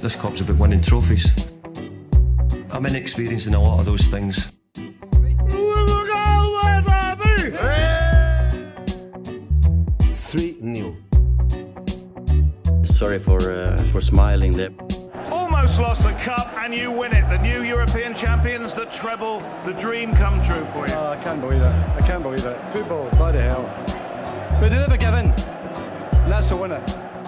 This club's about winning trophies. I'm inexperienced in a lot of those things. 3-0. Sorry for smiling there. Almost lost the cup and you win it. The new European champions, the treble, the dream come true for you. Oh, I can't believe it. I can't believe it. Football, bloody hell. But they never give in. And that's the winner.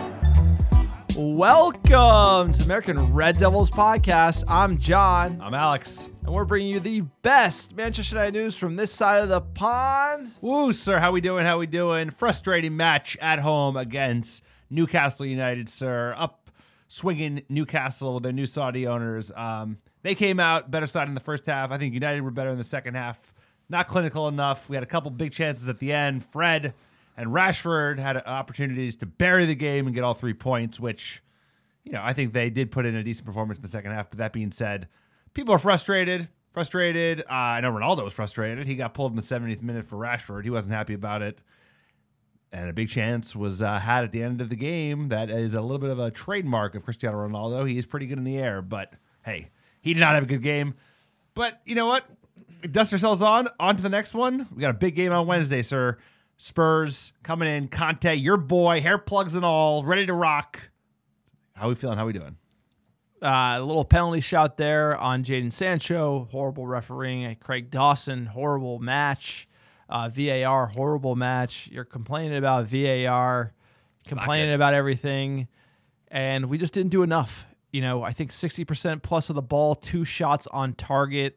Welcome to the American Red Devils podcast. I'm John. I'm Alex. And we're bringing you the best Manchester United news from this side of the pond. Woo, sir. How we doing? How we doing? Frustrating match at home against Newcastle United, sir. Up swinging Newcastle with their new Saudi owners. They came out better side in the first half. I think United were better in the second half. Not clinical enough. We had a couple big chances at the end. Fred and Rashford had opportunities to bury the game and get all 3 points, which, I think they did put in a decent performance in the second half. But that being said, people are frustrated. I know Ronaldo was frustrated. He got pulled in the 70th minute for Rashford. He wasn't happy about it. And a big chance was had at the end of the game. That is a little bit of a trademark of Cristiano Ronaldo. He is pretty good in the air, but hey, he did not have a good game. But you know what? Dust ourselves on to the next one. We got a big game on Wednesday, sir. Spurs coming in. Conte, your boy, hair plugs and all, ready to rock. How we feeling? How we doing? A little penalty shot there on Jadon Sancho. Horrible refereeing. Craig Dawson, horrible match. VAR, horrible match. You're complaining about VAR, complaining about everything, and we just didn't do enough. I think 60% plus of the ball, 2 shots on target.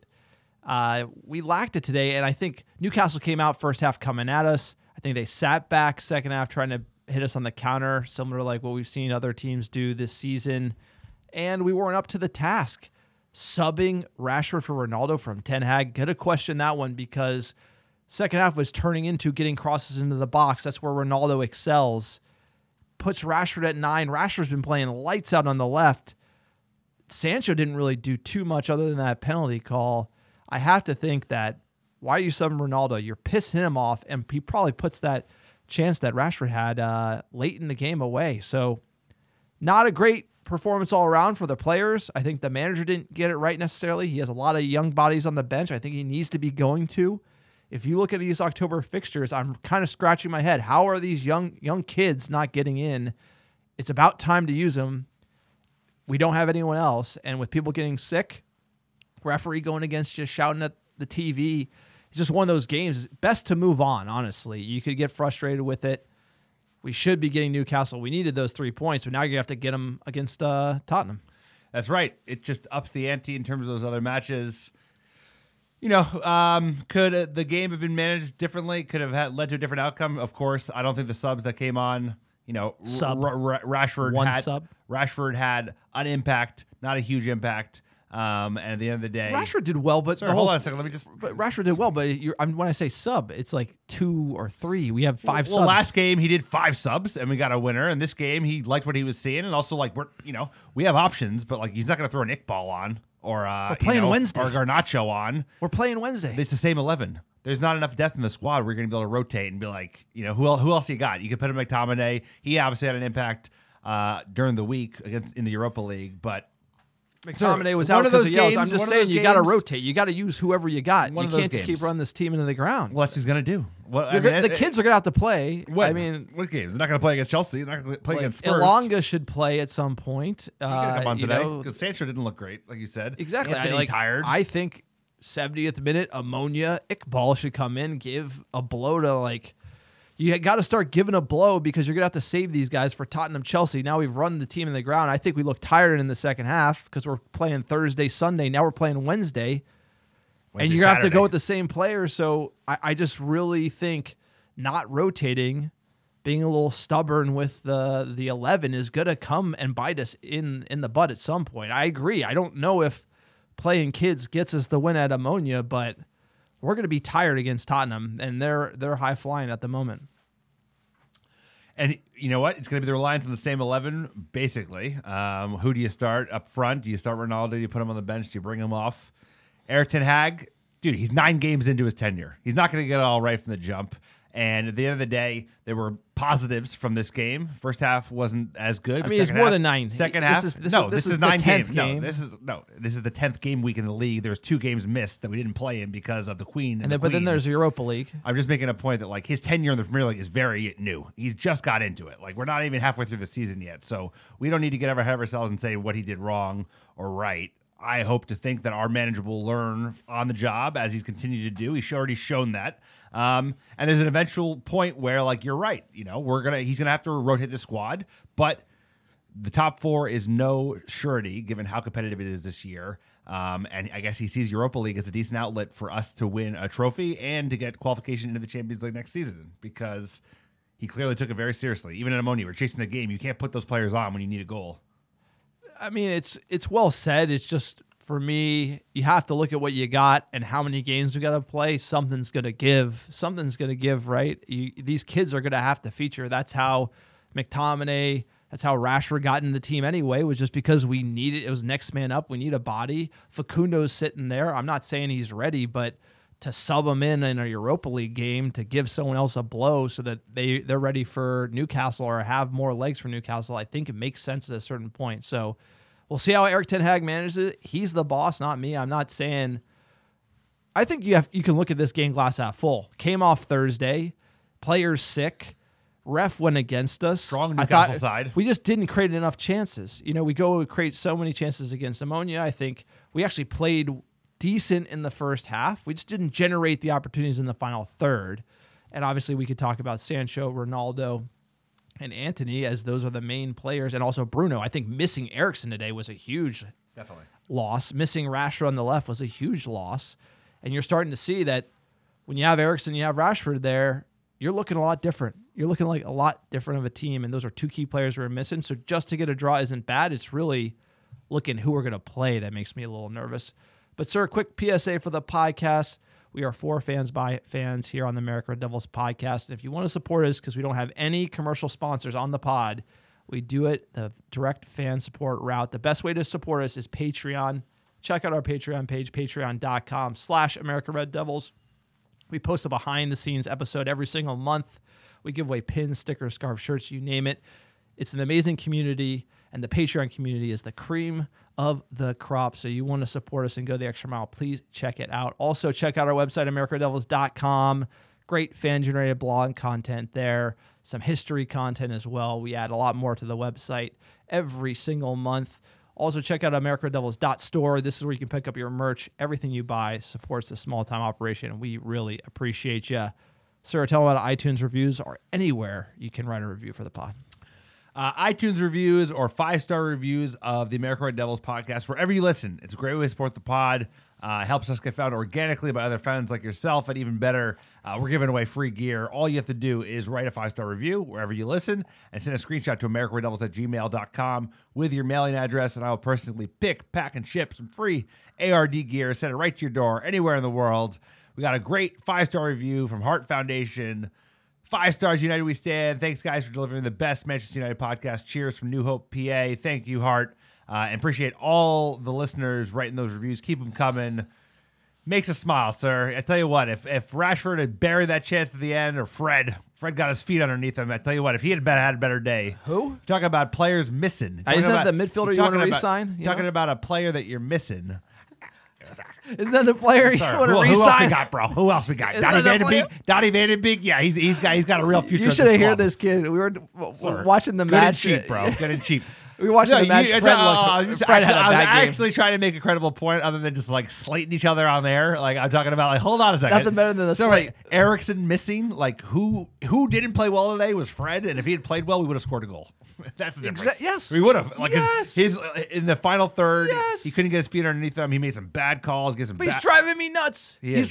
We lacked it today, and I think Newcastle came out first half coming at us. I think they sat back second half trying to hit us on the counter, similar to like what we've seen other teams do this season, and we weren't up to the task. Subbing Rashford for Ronaldo from Ten Hag, could have questioned that one because second half was turning into getting crosses into the box. That's where Ronaldo excels. Puts Rashford at 9. Rashford's been playing lights out on the left. Sancho didn't really do too much other than that penalty call. I have to think that, why are you subbing Ronaldo? You're pissing him off, and he probably puts that chance that Rashford had late in the game away. So not a great performance all around for the players. I think the manager didn't get it right necessarily. He has a lot of young bodies on the bench. I think he needs to be going to. If you look at these October fixtures, I'm kind of scratching my head. How are these young kids not getting in? It's about time to use them. We don't have anyone else. And with people getting sick, referee going against you, shouting at the TV, it's just one of those games. Best to move on, honestly. You could get frustrated with it. We should be getting Newcastle. We needed those 3 points, but now you have to get them against Tottenham. That's right. It just ups the ante in terms of those other matches. Could the game have been managed differently? Could have led to a different outcome? Of course. I don't think the subs that came on, Rashford had an impact, not a huge impact. And at the end of the day, Rashford did well, but hold on a second. But Rashford did well, but when I say sub, it's like 2 or 3. We have 5 subs. Well, last game he did 5 subs and we got a winner. And this game he liked what he was seeing, and also we have options, but he's not going to throw an Iqbal on or we're playing Wednesday or Garnacho on. We're playing Wednesday. It's the same 11. There's not enough depth in the squad. We're going to be able to rotate and be like, who else you got? You could put him McTominay. He obviously had an impact during the week in the Europa League, but McTominay was out because of yells. I'm just saying you got to rotate. You got to use whoever you got. You can't just keep running this team into the ground. Well, that's what he's going to do. The kids are going to have to play. What games? They're not going to play against Chelsea. They're not going to play against Spurs. Elanga should play at some point. He's going to come on today because Sancho didn't look great, like you said. Exactly. Tired. I think 70th minute, Ammonia, Iqbal should come in, give a blow to you got to start giving a blow because you're going to have to save these guys for Tottenham, Chelsea. Now we've run the team in the ground. I think we look tired in the second half because we're playing Thursday, Sunday. Now we're playing Wednesday and you're going to have to go with the same players. So I just really think not rotating, being a little stubborn with the 11 is going to come and bite us in the butt at some point. I agree. I don't know if playing kids gets us the win at Ammonia, but we're going to be tired against Tottenham, and they're high flying at the moment. And you know what? It's going to be the reliance on the same 11, basically. Who do you start up front? Do you start Ronaldo? Do you put him on the bench? Do you bring him off? Erik ten Hag, dude, he's 9 games into his tenure. He's not going to get it all right from the jump. And at the end of the day, there were positives from this game. First half wasn't as good. I mean, it's more than 9. Second half, this is the 9 10th games. game. This is the 10th game week in the league. There's 2 games missed that we didn't play in because of the Queen. But then there's Europa League. I'm just making a point that like his tenure in the Premier League is very new. He's just got into it. Like we're not even halfway through the season yet, so we don't need to get ahead of ourselves and say what he did wrong or right. I hope to think that our manager will learn on the job as he's continued to do. He's already shown that. And there's an eventual point where, like, you're right. You know, he's gonna have to rotate the squad, but the top 4 is no surety given how competitive it is this year. And I guess he sees Europa League as a decent outlet for us to win a trophy and to get qualification into the Champions League next season because he clearly took it very seriously. Even in Ammonia, we're chasing the game. You can't put those players on when you need a goal. I mean, it's well said. It's just, for me, you have to look at what you got and how many games we got to play. Something's going to give. Something's going to give, right? These kids are going to have to feature. That's how McTominay, that's how Rashford got in the team anyway, was just because we needed, it was next man up. We need a body. Facundo's sitting there. I'm not saying he's ready, but to sub him in a Europa League game to give someone else a blow so that they're ready for Newcastle or have more legs for Newcastle, I think it makes sense at a certain point. So we'll see how Erik ten Hag manages it. He's the boss, not me. I'm not saying. I think you can look at this game glass half full. Came off Thursday, players sick, ref went against us. Strong Newcastle side. We just didn't create enough chances. You know, we create so many chances against Ammonia. I think we actually played decent in the first half. We just didn't generate the opportunities in the final third. And obviously we could talk about Sancho, Ronaldo, and Antony as those are the main players, and also Bruno. I think missing Eriksen today was a huge loss. Missing Rashford on the left was a huge loss. And you're starting to see that when you have Eriksen, you have Rashford there, you're looking a lot different. You're looking like a lot different of a team, and those are 2 key players we're missing. So just to get a draw isn't bad. It's really looking who we're going to play that makes me a little nervous. But, sir, a quick PSA for the podcast. We are for fans by fans here on the America Red Devils podcast. If you want to support us, because we don't have any commercial sponsors on the pod, we do it the direct fan support route. The best way to support us is Patreon. Check out our Patreon page, patreon.com/America Red Devils. We post a behind-the-scenes episode every single month. We give away pins, stickers, scarves, shirts, you name it. It's an amazing community, and the Patreon community is the cream of the crop. So you want to support us and go the extra mile, please check it out. Also, check out our website, americadevils.com. Great fan-generated blog content there. Some history content as well. We add a lot more to the website every single month. Also, check out americadevils.store. This is where you can pick up your merch. Everything you buy supports the small-time operation, and we really appreciate you. Sir, tell them about iTunes reviews or anywhere you can write a review for the pod. iTunes reviews or 5-star reviews of the America Red Devils podcast, wherever you listen. It's a great way to support the pod. Helps us get found organically by other fans like yourself, and even better, we're giving away free gear. All you have to do is write a 5-star review wherever you listen and send a screenshot to americareddevils@gmail.com with your mailing address, and I will personally pick, pack, and ship some free ARD gear, send it right to your door anywhere in the world. We got a great 5-star review from Heart Foundation. 5 stars, United we stand. Thanks, guys, for delivering the best Manchester United podcast. Cheers from New Hope, PA. Thank you, Hart. And appreciate all the listeners writing those reviews. Keep them coming. Makes us smile, sir. I tell you what, if Rashford had buried that chance at the end, or Fred got his feet underneath him, I tell you what, if he had had a better day. Who? Talking about players missing. Isn't that the midfielder you want to re-sign? Talking about a player that you're missing. Isn't that the player you want to re-sign? Who else we got, bro? Who else we got? Donnie Van de Beek? Yeah, he's got a real future. You should have heard this kid. We were watching the match. Good and cheap, bro. Good and cheap. We watched the match. Fred had a bad game. I was actually trying to make a credible point other than just like slating each other on there. Like I'm talking about, like, hold on a second. Nothing better than the slate. Eriksen missing. Like who didn't play well today was Fred, and if he had played well, we would have scored a goal. That's the difference. Yes, we would have. Like his in the final third, yes. He couldn't get his feet underneath him. He made some bad calls. But he's driving me nuts. He's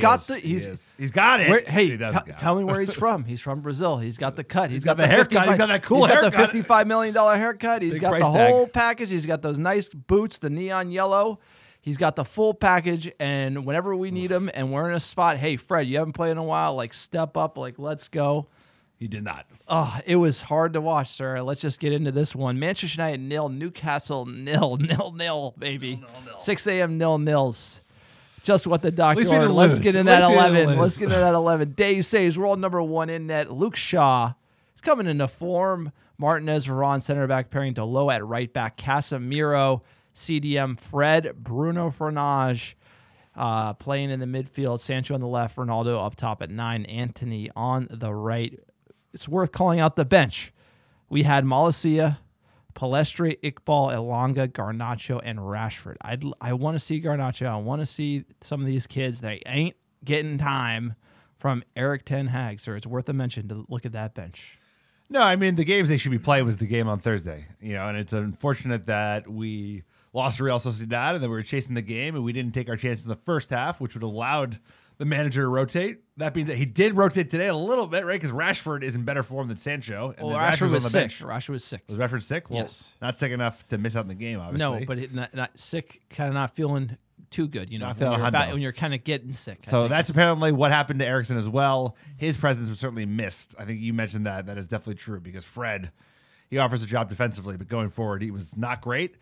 got it. Hey, tell me where he's from. He's from Brazil. He's got the cut. He's got the haircut. He's got that cool haircut. He's got the $55 million haircut. He's got the whole package. He's got those nice boots, the neon yellow. He's got the full package, and whenever we need him and we're in a spot, hey, Fred, you haven't played in a while, like step up, like let's go. He did not. Oh, it was hard to watch, sir. Let's just get into this one. Manchester United 0, Newcastle 0, baby. 0. 6 a.m. 0-0s. just what the doctor least we ordered. didn't Let's lose. get in At that least we didn't 11. lose. Let's get into that 11. Dave says world number 1 in net. Luke Shaw is coming into form. Martinez, Varane, center back pairing. Delo at right back. Casemiro, CDM, Fred, Bruno Fernandes playing in the midfield. Sancho on the left. Ronaldo up top at 9. Antony on the right. It's worth calling out the bench. We had Malacia, Palestre, Iqbal, Elanga, Garnacho, and Rashford. I want to see Garnacho. I want to see some of these kids that ain't getting time from Eric Ten Hag. So it's worth a mention to look at that bench. No, I mean, the games they should be playing was the game on Thursday, and it's unfortunate that we lost to Real Sociedad and then we were chasing the game and we didn't take our chances in the first half, which would have allowed the manager to rotate. That means that he did rotate today a little bit, right? Because Rashford is in better form than Sancho. And Well, then Rashford was on the sick. bench. Rashford was sick. Was Rashford sick? Well, Yes. Not sick enough to miss out on the game, obviously. No, but not sick, kind of not feeling too good, Not feeling when you're kind of getting sick. I So think. that's apparently what happened to Eriksen as well. His presence was certainly missed. I think you mentioned that. That is definitely true because Fred, he offers a job defensively, but going forward, he was not great.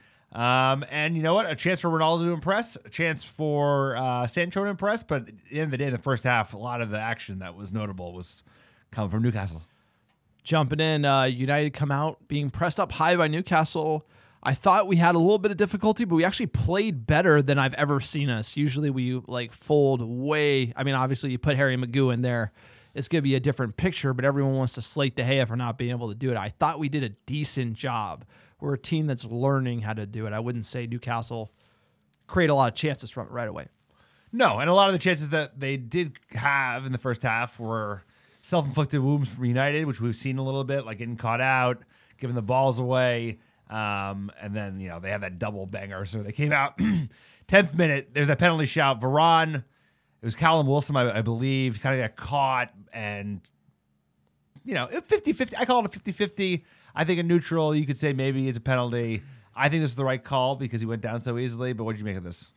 And you know what? A chance for Ronaldo to impress, a chance for Sancho to impress. But at the end of the day, in the first half, a lot of the action that was notable was coming from Newcastle. Jumping in, United come out being pressed up high by Newcastle. I thought we had a little bit of difficulty, but we actually played better than I've ever seen us. Usually we fold way. I mean, obviously you put Harry Maguire in there, it's going to be a different picture, but everyone wants to slate De Gea for not being able to do it. I thought we did a decent job. We're a team that's learning how to do it. I wouldn't say Newcastle create a lot of chances from it right away. No, and a lot of the chances that they did have in the first half were self-inflicted wounds from United, which we've seen a little bit, like getting caught out, giving the balls away. And then, they had that double banger. So they came out 10th minute. There's that penalty shout. Varane, it was Callum Wilson, I believe, kind of got caught. And, 50-50. I call it a 50-50. I think a neutral, you could say maybe it's a penalty. I think this is the right call because he went down so easily. But what did you make of this?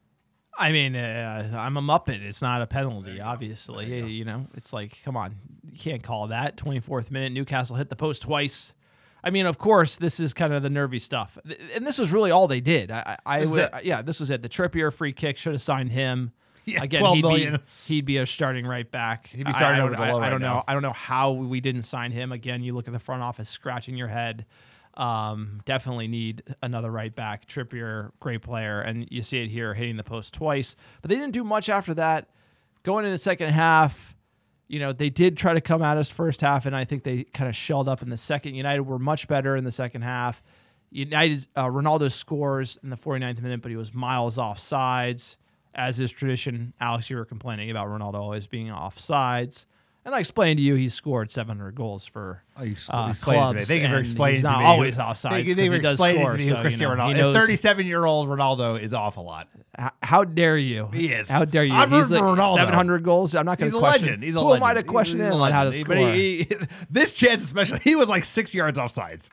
I mean, I'm a Muppet. It's not a penalty, obviously. It's like, come on. You can't call that. 24th minute, Newcastle hit the post twice. I mean, of course, this is kind of the nervy stuff. And this is really all they did. This was it. The Trippier free kick, should have signed him. Yeah, Again, $12 million. He'd be a starting right back. He'd be starting over Delo I don't right know. now. I don't know how we didn't sign him. Again, you look at the front office scratching your head. Definitely need another right back. Trippier, great player. And you see it here, hitting the post twice. But they didn't do much after that. Going into the second half, they did try to come at us first half, and I think they kind of shelled up in the second. United were much better in the second half. United, Ronaldo scores in the 49th minute, but he was miles off sides. As is tradition, Alex, you were complaining about Ronaldo always being off sides. And I explained to you he scored 700 goals for Clubs. Thank you for explaining he's to not me. always offsides. Thank you because for he does explaining score, to me so, who Cristiano he Ronaldo. knows- 37-year-old Ronaldo is off a lot. How dare you? He is. How dare you? I'm He's rooting for Ronaldo. 700 goals. I'm not going He's to a question. legend. He's a Who legend. am I to question He's him a on how to legend. score? But this chance especially, he was like 6 yards offsides.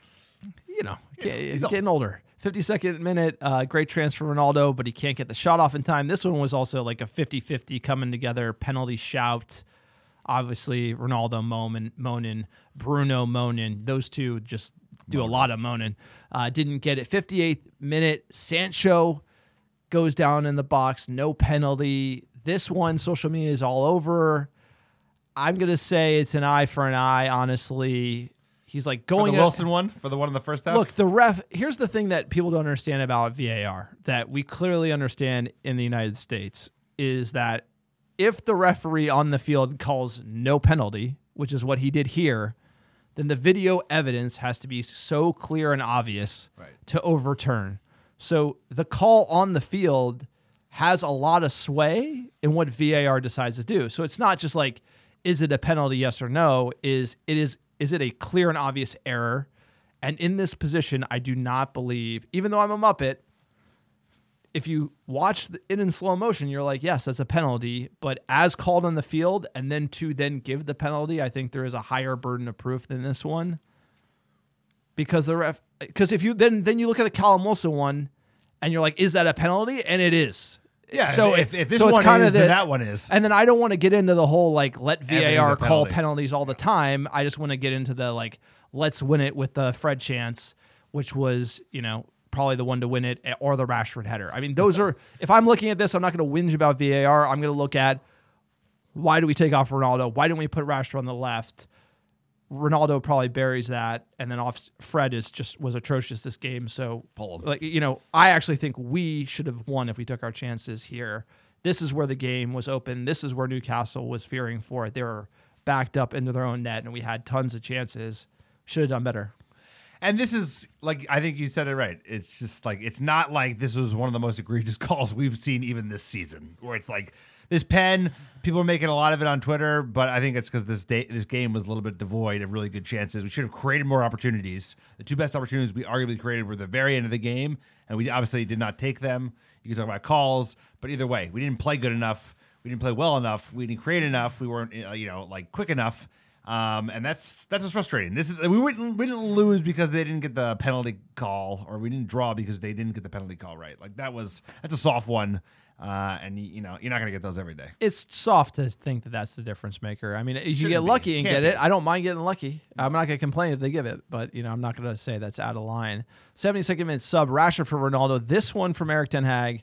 He's old. getting older. 52nd minute, great transfer Ronaldo, but he can't get the shot off in time. This one was also like a 50-50 coming together, penalty shout. Obviously, Ronaldo moaning, Bruno moaning. Those two just do a lot of moaning. Didn't get it. 58th minute, Sancho goes down in the box. No penalty. This one, social media is all over. I'm going to say it's an eye for an eye, honestly. He's like For going the Wilson one, for the one in the first half? Look, the ref, here's the thing that people don't understand about VAR that we clearly understand in the United States is that if the referee on the field calls no penalty, which is what he did here, then the video evidence has to be so clear and obvious to overturn. So the call on the field has a lot of sway in what VAR decides to do. So it's not just like, is it a penalty, yes or no? Is it a clear and obvious error? And in this position, I do not believe, even though I'm a Muppet, if you watch it in slow motion, you're like, yes, that's a penalty. But as called on the field and then to then give the penalty, I think there is a higher burden of proof than this one. Because if you then you look at the Callum Wilson one and you're like, is that a penalty? And it is. Yeah, So if this so it's one kind is, of then that one is. And then I don't want to get into the whole let Everything's VAR a call penalty. penalties all the time. I just want to get into the let's win it with the Fred chance, which was, probably the one to win it, or the Rashford header. I mean, those are, if I'm looking at this, I'm not going to whinge about VAR. I'm going to look at, why do we take off Ronaldo? Why didn't we put Rashford on the left? Ronaldo probably buries that, and then Fred was atrocious this game. So, like, I actually think we should have won if we took our chances here. This is where the game was open. This is where Newcastle was fearing for it. They were backed up into their own net, and we had tons of chances. Should have done better. And this is, like, I think you said it right. It's just like, it's not like this was one of the most egregious calls we've seen even this season, where it's like this pen, people are making a lot of it on Twitter, but I think it's because this game was a little bit devoid of really good chances. We should have created more opportunities. The two best opportunities we arguably created were the very end of the game, and we obviously did not take them. You can talk about calls, but either way, we didn't play good enough. We didn't play well enough. We didn't create enough. We weren't, quick enough. And that's what's frustrating. We didn't lose because they didn't get the penalty call, or we didn't draw because they didn't get the penalty call right. Like that's a soft one, and you're not going to get those every day. It's soft to think that that's the difference maker. I mean, if you get lucky and get it, I don't mind getting lucky. I'm not going to complain if they give it, but I'm not going to say that's out of line. 72nd minute sub, Rashford for Ronaldo. This one from Erik ten Hag.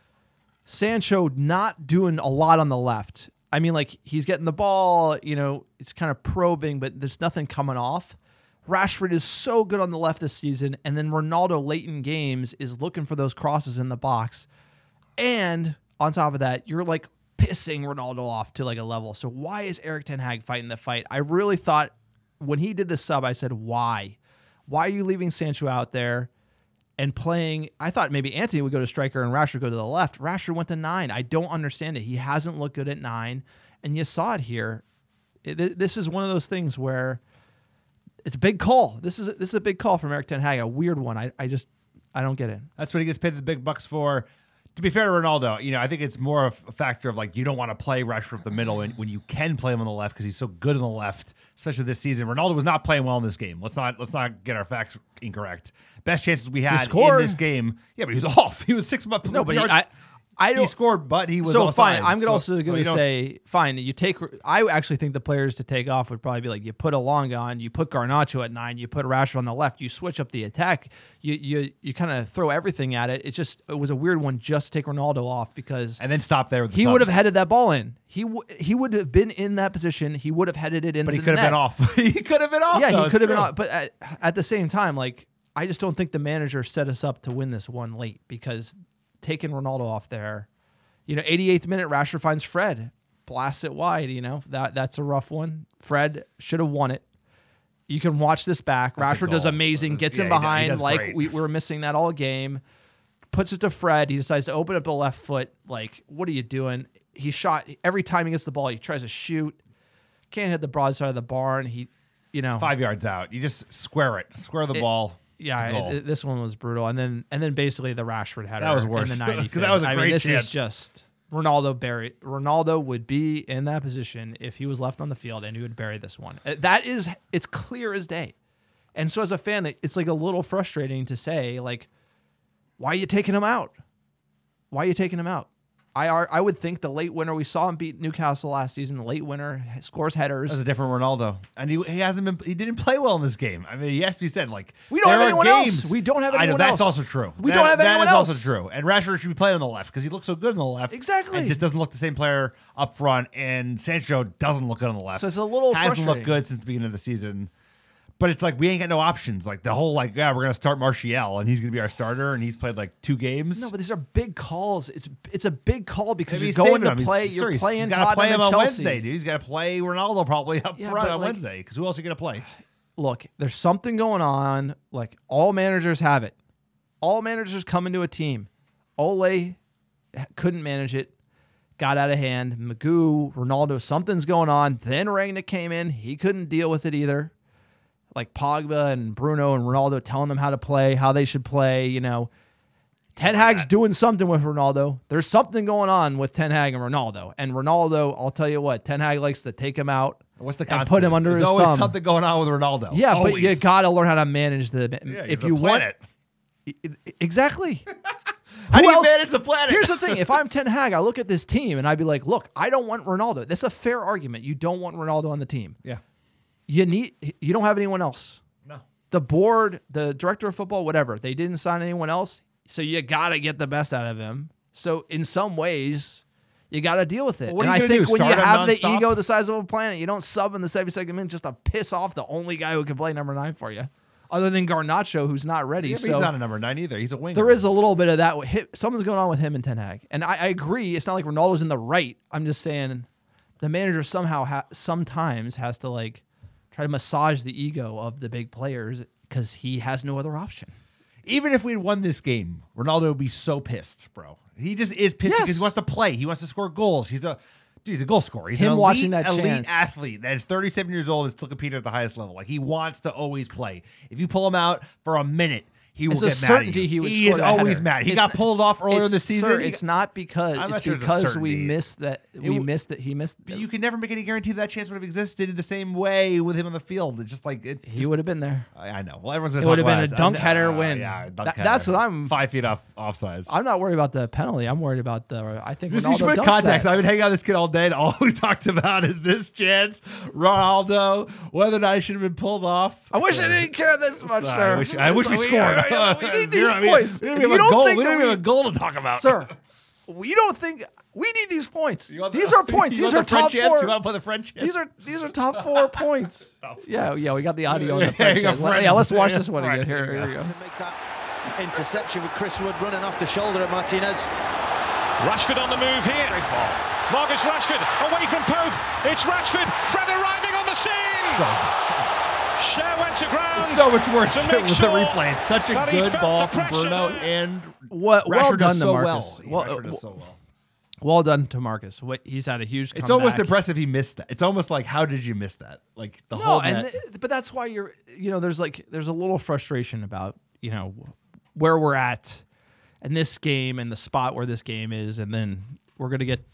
Sancho not doing a lot on the left. I mean, like, he's getting the ball, it's kind of probing, but there's nothing coming off. Rashford is so good on the left this season, and then Ronaldo late in games is looking for those crosses in the box. And on top of that, you're like pissing Ronaldo off to like a level. So why is Erik ten Hag fighting the fight? I really thought when he did the sub, I said, why? Why are you leaving Sancho out there and playing? I thought maybe Antony would go to striker and Rashford go to the left. Rashford went to 9. I don't understand it. He hasn't looked good at 9, and you saw it here. This is one of those things where it's a big call. This is a big call from Erik ten Hag, a weird one. I don't get it. That's what he gets paid the big bucks for. To be fair to Ronaldo, I think it's more of a factor of like you don't want to play Rashford up the middle when you can play him on the left because he's so good on the left, especially this season. Ronaldo was not playing well in this game. Let's not get our facts incorrect. Best chances we had in this game, yeah, but he was off. He was 6 months. No, but yards. I don't. He scored, but he was so offside. Fine. I'm also going to say fine. You take. I actually think the players to take off would probably be like you put Elanga on, you put Garnacho at 9, you put Rashford on the left, you switch up the attack, you kind of throw everything at it. It was a weird one just to take Ronaldo off because and then stop there. With the he subs. would have headed that ball in. He would have been in that position. He would have headed it in. But he could have been off. He could have been off. Yeah, he could have been off. But at the same time, like I just don't think the manager set us up to win this one late because taking Ronaldo off there. 88th minute, Rashford finds Fred, blasts it wide. That's a rough one. Fred should have won it. You can watch this back. That's Rashford does amazing, gets him behind he like great. we were missing that all game. Puts it to Fred. He decides to open up the left foot. Like, what are you doing? He shot every time he gets the ball. He tries to shoot. Can't hit the broadside of the barn. 5 yards out. You just square the ball. Yeah, this one was brutal, and then basically the Rashford header. That was worse in the 95th. because that was a great this chance. Is just Ronaldo bury. Ronaldo would be in that position if he was left on the field, and he would bury this one. It's clear as day. And so as a fan, it's like a little frustrating to say, like, why are you taking him out? Why are you taking him out? I would think the late winner, we saw him beat Newcastle last season, the late winner, scores headers. That's a different Ronaldo. And he didn't play well in this game. I mean, he has to be said, like, we don't have anyone else. We don't have anyone else. That's also true. We don't have anyone else. That is also true. And Rashford should be playing on the left because he looks so good on the left. Exactly. And just doesn't look the same player up front. And Sancho doesn't look good on the left. So it's a little Hasn't frustrating. looked good since the beginning of the season. But it's like we ain't got no options. Like the whole we're gonna start Martial and he's gonna be our starter and he's played like 2 games. No, but these are big calls. It's a big call because Maybe you're going to him. play. He's You're playing he's gotta Tottenham play him and on Chelsea. Wednesday, dude. He's got to play Ronaldo probably up front on Wednesday because who else are you gonna play? Look, there's something going on. Like all managers have it. All managers come into a team. Ole couldn't manage it. Got out of hand. Magoo, Ronaldo, something's going on. Then Rangnick came in. He couldn't deal with it either. Like Pogba and Bruno and Ronaldo telling them how to play, how they should play, Ten Hag's doing something with Ronaldo. There's something going on with Ten Hag and Ronaldo. And Ronaldo, I'll tell you what, Ten Hag likes to take him out What's the and put him under There's his always thumb. something going on with Ronaldo. Yeah, always. but you got to learn how to manage if you want it. Exactly. How do you else? manage the planet? Here's the thing. If I'm Ten Hag, I look at this team and I'd be like, look, I don't want Ronaldo. That's a fair argument. You don't want Ronaldo on the team. Yeah. You don't have anyone else. No. the board, the director of football, whatever, they didn't sign anyone else. So you got to get the best out of him. So in some ways, you got to deal with it. Well, what and are you I gonna think do, when you start him have the nonstop? ego the size of a planet, you don't sub in the 72nd minute just to piss off the only guy who can play number 9 for you, other than Garnacho, who's not ready. Yeah, but so he's not a number 9 either. He's a winger. there is a little bit of that. Something's going on with him and Ten Hag. And I agree. It's not like Ronaldo's in the right. I'm just saying the manager somehow sometimes has to like try to massage the ego of the big players because he has no other option. Even if we'd won this game, Ronaldo would be so pissed, bro. He just is pissed because he wants to play. He wants to score goals. He's a goal scorer. He's Him an watching that elite chance. athlete that is 37 years old and still competing at the highest level. Like, he wants to always play. If you pull him out for a minute, he will It's a get mad at certainty you. he would He score is that always header. mad. He It's- got pulled off earlier in the season. Sir, it's not because I'm not it's sure it's a because we certainty. missed that. We missed that he missed. But you can never make any guarantee that chance would have existed in the same way with him on the field. It's just like He would have been there. I know. Well, everyone's gonna It would talk have been about a dunk I know. header win. Yeah, dunk That- header. that's what I'm- 5 feet offsides. I'm not worried about the penalty. I'm worried about the. I think This Ronaldo is put dunks context. that. I've been hanging out with this kid all day, and all we talked about is this chance, Ronaldo, whether or not he should have been pulled off. I wish I didn't care this much, Sorry, sir. I wish we scored. We need these We points. don't If even you have a don't goal. think We that don't even have a goal to talk about, sir. We don't think we need these points. You want These the- are points. you These want are the French top chance? four. You want to play the French chance? These are top 4 points. Yeah. We got the audio on the Yeah, French. you got chance. French. Yeah, let's watch Yeah, this one French. again. Here we go. To make that interception with Chris Wood running off the shoulder of Martinez. Rashford on the move here. Great ball. Marcus Rashford away from Pope. It's Rashford. Fred arriving on the scene. So, Share went to ground. it's so much worse to make with sure the replay. It's such a that he good felt ball the from pressure Bruno, there. and Well Rashford done does to so Marcus. well. Rashford does so well. Well done to Marcus. He's had a huge comeback. It's almost impressive he missed that. It's almost like, how did you miss that? Like the whole net. but that's why there's a little frustration about, where we're at in this game and the spot where this game is. And then we're going to get,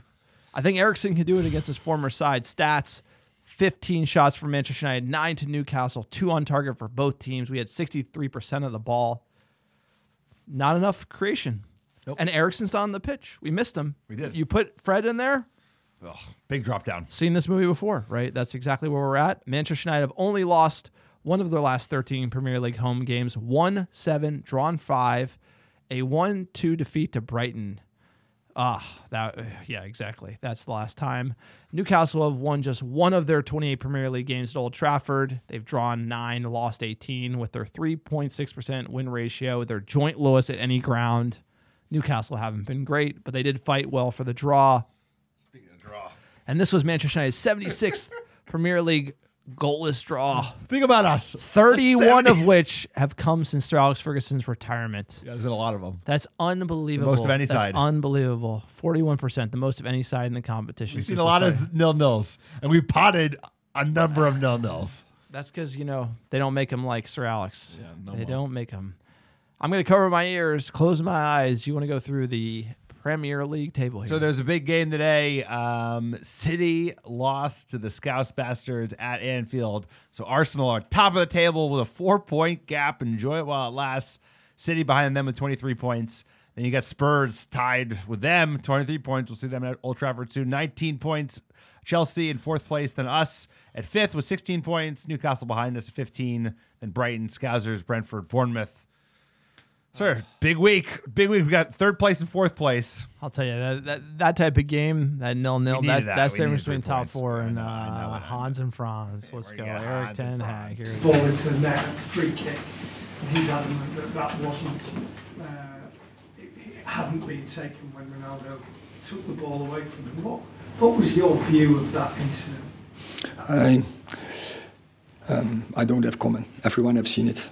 I think Eriksen can do it against his former side. Stats, 15 shots for Manchester United, 9 to Newcastle, 2 on target for both teams. We had 63% of the ball. Not enough creation. Nope. And Eriksen's not on the pitch. We missed him. We did. You put Fred in there. Big drop down. Seen this movie before, right? That's exactly where we're at. Manchester United have only lost one of their last 13 Premier League home games, 1-7, drawn 5, a 1-2 defeat to Brighton. Exactly. That's the last time. Newcastle have won just one of their 28 Premier League games at Old Trafford. They've drawn 9, lost 18 with their 3.6% win ratio. They're joint lowest at any ground. Newcastle haven't been great, but they did fight well for the draw. Speaking of draw. And this was Manchester United's 76th Premier League goalless draw. Think about us. 31 of which have come since Sir Alex Ferguson's retirement. Yeah, there's been a lot of them. That's unbelievable. The most of any That's side. Unbelievable. 41%, the most of any side in the competition. We've since seen a the lot start. of nil-nils, and we've potted a number of nil-nils. That's because, they don't make them like Sir Alex. Yeah, no they more. don't make them. I'm going to cover my ears, close my eyes. You want to go through the Premier League table here? So there's a big game today. City lost to the Scouse Bastards at Anfield. So Arsenal are top of the table with a 4-point gap. Enjoy it while it lasts. City behind them with 23 points. Then you got Spurs tied with them, 23 points. We'll see them at Old Trafford soon. 19 points. Chelsea in 4th place. Then us at 5th with 16 points. Newcastle behind us at 15. Then Brighton, Scousers, Brentford, Bournemouth. Sir, big week. Big week. We got 3rd place and 4th place. I'll tell you, that type of game, that 0-0, We needed that's that. that's We the difference needed between 3 top points. 4 and I know. Hans and Franz. Let's we're go. gonna get Eric Hans and Ten Hag. Franz. Here. Ball into the net, free kick. And he's adamant that wasn't, it hadn't been taken when Ronaldo took the ball away from him. What was your view of that incident? I don't have comment. Everyone have seen it.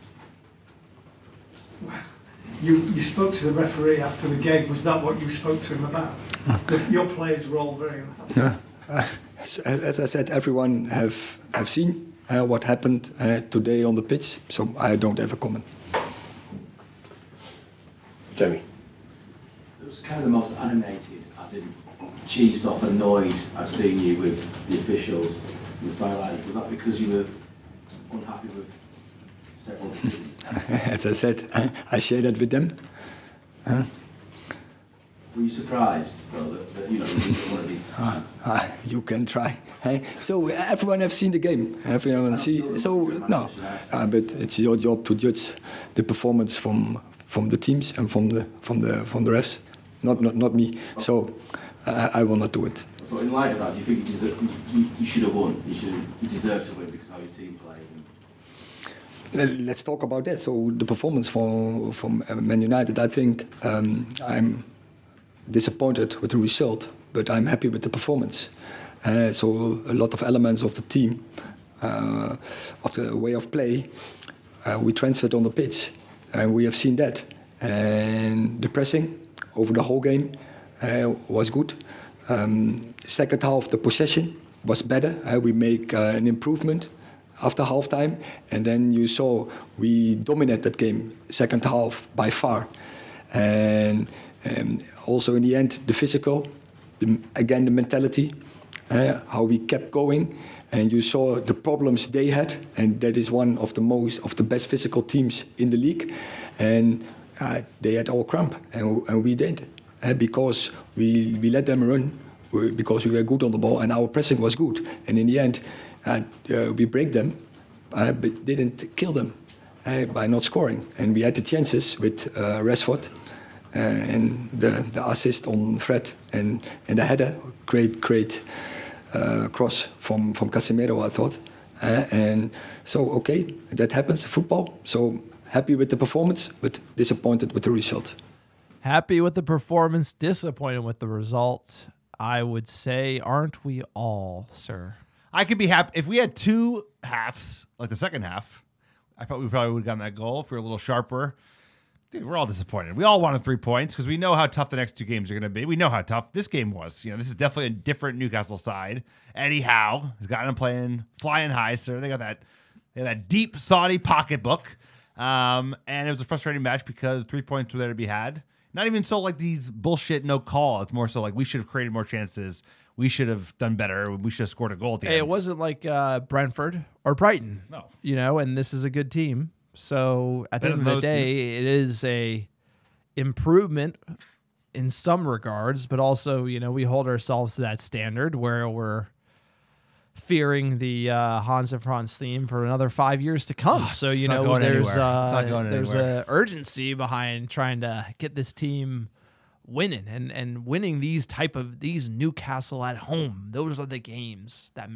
You spoke to the referee after the game. Was that what you spoke to him about? Your players were all very As I said, everyone have seen what happened today on the pitch, so I don't have a comment. Jamie. It was kind of the most animated, as in cheesed off, annoyed I've seen you with the officials and the sideline. Was that because you were unhappy with several decisions? As I said, I share that with them. Were you surprised, though, that you know, you did one of these decisions? You can try. Hey? So everyone have seen the game. Everyone see. So no, but it's your job to judge the performance from the teams and from the refs, not me. So I will not do it. So in light of that, do you think you should have won? You deserve to win because how your team played. Let's talk about that. So the performance from Man United, I think I'm disappointed with the result, but I'm happy with the performance. So a lot of elements of the team, of the way of play, we transferred on the pitch, and we have seen that. And the pressing over the whole game was good. Second half, the possession was better. We make an improvement after halftime, and then you saw we dominated that game second half by far. And also in the end, the physical, the mentality, how we kept going, and you saw the problems they had, and that is one of the best physical teams in the league, and they had all cramp, and we did, because we let them run, because we were good on the ball, and our pressing was good, and in the end, we break them, but didn't kill them by not scoring, and we had the chances with Rashford. And the assist on Fred and the header, great cross from Casemiro, I thought. And so, okay, that happens, football. So happy with the performance, but disappointed with the result. Happy with the performance, disappointed with the result. I would say, aren't we all, sir? I could be happy if we had two halves, like the second half. We probably would have gotten that goal if we were a little sharper. Dude, we're all disappointed. We all wanted 3 points because we know how tough the next two games are going to be. We know how tough this game was. You know, this is definitely a different Newcastle side. Eddie Howe has gotten them playing, flying high, sir. They got that deep Saudi pocketbook. And it was a frustrating match because 3 points were there to be had. Not even so like these bullshit no call. It's more so like we should have created more chances. We should have done better. We should have scored a goal at the end. It wasn't like Brentford or Brighton. No. You know, and this is a good team. So at the end of the day, it is a improvement in some regards, but also, you know, we hold ourselves to that standard where we're fearing the Hansa Franz theme for another 5 years to come. So, you know, there's a urgency behind trying to get this team winning and winning these Newcastle at home. Those are the games that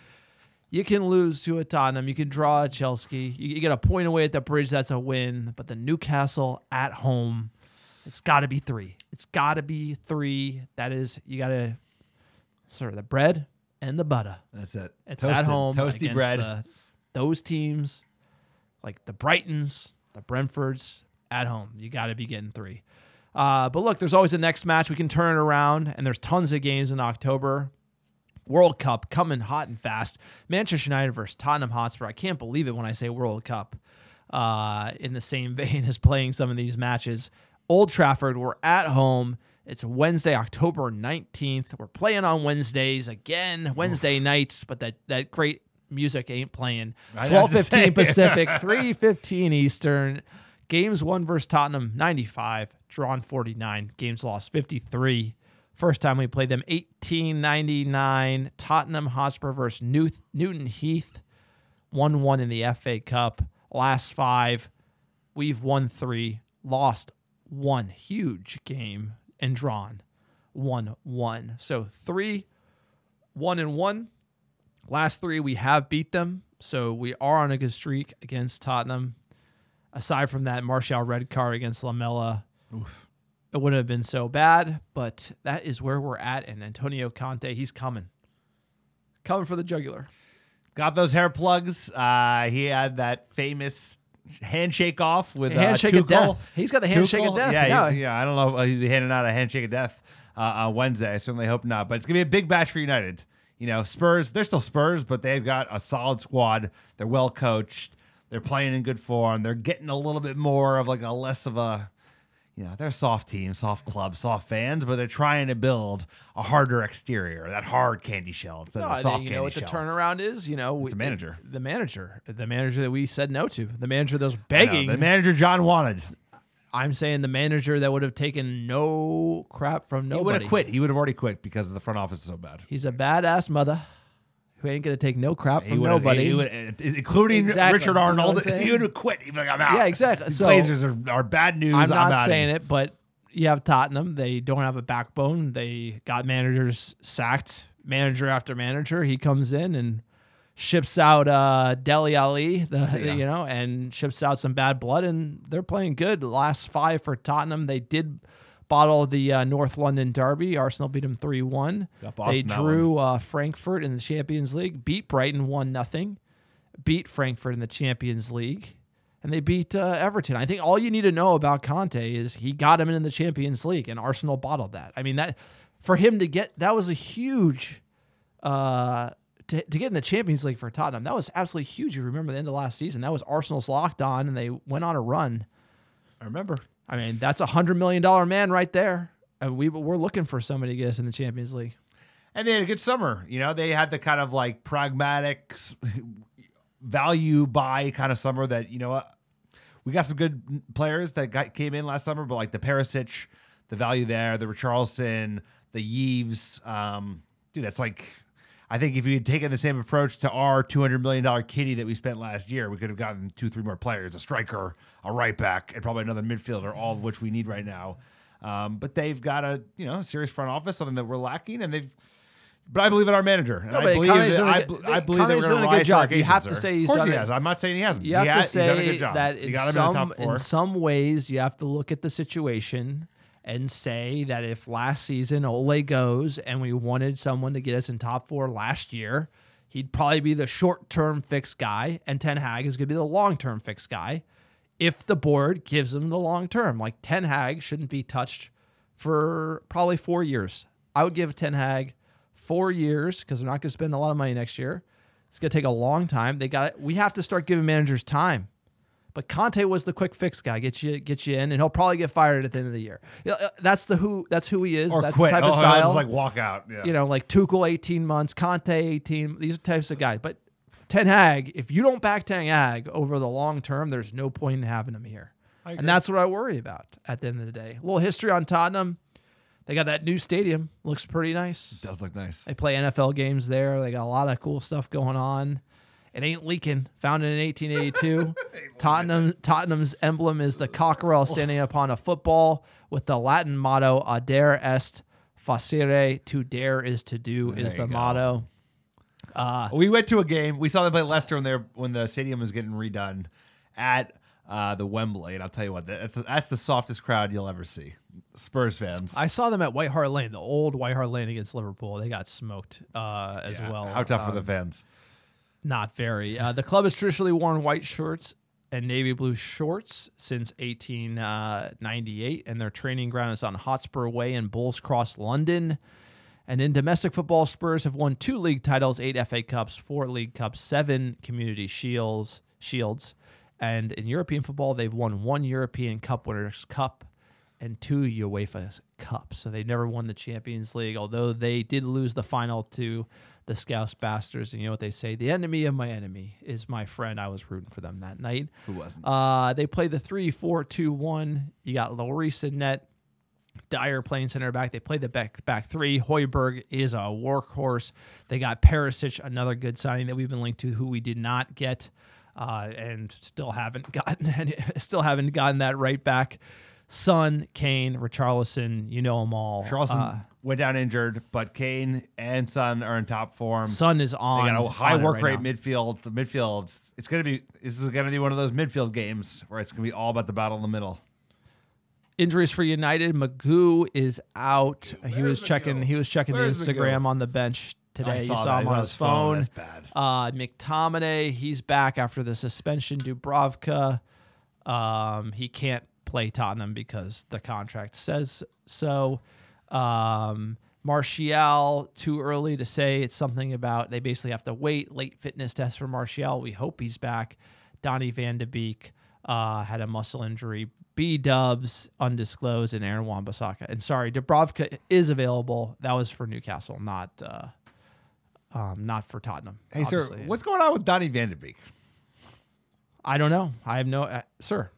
you can lose to a Tottenham, you can draw a Chelsea, you get a point away at the Bridge, that's a win. But the Newcastle at home, it's got to be 3. It's got to be 3. That is, you got to sort of the bread and the butter. That's it. It's at home, toasty bread. Those teams, like the Brightons, the Brentfords, at home, you got to be getting 3. But look, there's always a next match. We can turn it around, and there's tons of games in October. World Cup coming hot and fast. Manchester United versus Tottenham Hotspur. I can't believe it when I say World Cup in the same vein as playing some of these matches. Old Trafford, we're at home. It's Wednesday, October 19th. We're playing on Wednesdays again, Wednesday nights, but that great music ain't playing. 12:15 Pacific, 3:15 Eastern. Games won versus Tottenham, 95. Drawn 49. Games lost, 53. First time we played them, 1899. Tottenham Hotspur versus Newton Heath, 1-1 in the FA Cup. Last 5, we've won 3, lost 1. Huge game and drawn 1-1. So 3, 1-1. Last 3, we have beat them. So we are on a good streak against Tottenham. Aside from that Martial red card against Lamela, it wouldn't have been so bad, but that is where we're at. And Antonio Conte, he's coming for the jugular. Got those hair plugs. He had that famous handshake off with handshake Tuchel. of death. He's got the handshake of death. Yeah. I don't know if he handed out a handshake of death on Wednesday. I certainly hope not. But it's gonna be a big batch for United. You know, Spurs. They're still Spurs, but they've got a solid squad. They're well coached. They're playing in good form. They're getting a little bit more of like a less of a. You know, they're a soft team, soft club, soft fans, but they're trying to build a harder exterior, that hard candy shell instead of a soft candy shell. You know what the turnaround is? You know, it's the manager. The manager that we said no to. The manager that was begging. The manager John wanted. I'm saying the manager that would have taken no crap from nobody. He would have quit. He would have already quit because the front office is so bad. He's a badass mother who ain't going to take no crap from nobody. Including Richard Arnold. You know he would have quit. He'd be like, I'm out. Yeah, exactly. These So, Glazers are bad news. I'm not saying it, but you have Tottenham. They don't have a backbone. They got managers sacked, manager after manager. He comes in and ships out Dele Alli, and ships out some bad blood, and they're playing good. The last 5 for Tottenham. They did bottle the North London derby. Arsenal beat them 3-1. They drew Frankfurt in the Champions League, beat Brighton 1-0, beat Frankfurt in the Champions League, and they beat Everton. I think all you need to know about Conte is he got him in the Champions League, and Arsenal bottled that. I mean, that for him to get, that was a huge... To get in the Champions League for Tottenham, that was absolutely huge. You remember the end of last season. That was Arsenal's locked on, and they went on a run. I remember. I mean, that's $100 million man right there. And we're looking for somebody to get us in the Champions League. And they had a good summer. You know, they had the kind of like pragmatic value buy kind of summer that, you know, we got some good players that came in last summer, but like the Perisic, the value there, the Richarlison, the Yves, dude, that's like... I think if we had taken the same approach to our $200 million kitty that we spent last year, we could have gotten 2-3 more players, a striker, a right back, and probably another midfielder, all of which we need right now. But they've got a serious front office, something that we're lacking, and but I believe in our manager. And I believe that we're going to rise to our occasion. You have to say he's done it. Of course he it. has. I'm not saying he hasn't. You have to say he's done a good job. that in some ways you have to look at the situation and say that if last season Ole goes and we wanted someone to get us in top 4 last year, he'd probably be the short-term fixed guy, and Ten Hag is going to be the long-term fixed guy if the board gives him the long-term. Like, Ten Hag shouldn't be touched for probably 4 years. I would give Ten Hag 4 years because they're not going to spend a lot of money next year. It's going to take a long time. We have to start giving managers time. But Conte was the quick fix guy. Get you in, and he'll probably get fired at the end of the year. That's who he is. Or that's quit. The type of style. Just like walk out. Yeah. You know, like Tuchel 18 months, Conte 18. These types of guys. But Ten Hag, if you don't back Ten Hag over the long term, there's no point in having him here. And that's what I worry about at the end of the day. A little history on Tottenham. They got that new stadium. Looks pretty nice. It does look nice. They play NFL games there. They got a lot of cool stuff going on. It ain't leaking. Founded in 1882. Tottenham's emblem is the cockerel standing upon a football with the Latin motto, Adere est facere, to dare is to do, is the motto. We went to a game. We saw them play Leicester when the stadium was getting redone at the Wembley. And I'll tell you what, that's the softest crowd you'll ever see. Spurs fans. I saw them at White Hart Lane, the old White Hart Lane against Liverpool. They got smoked as well. How tough were the fans? Not very. The club has traditionally worn white shirts and navy blue shorts since 1898, and their training ground is on Hotspur Way in Bulls Cross, London. And in domestic football, Spurs have won 2 league titles, 8 FA Cups, 4 League Cups, 7 Community Shields. And in European football, they've won 1 European Cup Winners' Cup and 2 UEFA Cups. So they never won the Champions League, although they did lose the final to the Scouse Bastards. And you know what they say? The enemy of my enemy is my friend. I was rooting for them that night. Who wasn't? They played the 3-4-2-1. You got Lloris in net. Dyer playing center back. They played the back 3. Højbjerg is a workhorse. They got Perisic, another good signing that we've been linked to, who we did not get, and still haven't gotten that right back. Son, Kane, Richarlison, you know them all. Richarlison went down injured, but Kane and Son are in top form. Son is on. They got a high work rate now. midfield. The midfield, this is going to be one of those midfield games where it's going to be all about the battle in the middle. Injuries for United. Magoo is out. He was checking the Instagram on the bench today. You saw him on his phone. That's bad. McTominay, he's back after the suspension. Dubravka, he can't play Tottenham because the contract says so. Martial, too early to say. It's something about they basically have to wait. Late fitness test for Martial. We hope he's back. Donny van de Beek had a muscle injury. B-Dubs, undisclosed, and Aaron Wan-Bissaka. And sorry, Dubravka is available. That was for Newcastle, not for Tottenham. Hey, obviously. Sir, what's going on with Donny van de Beek? I don't know. I have no... sir,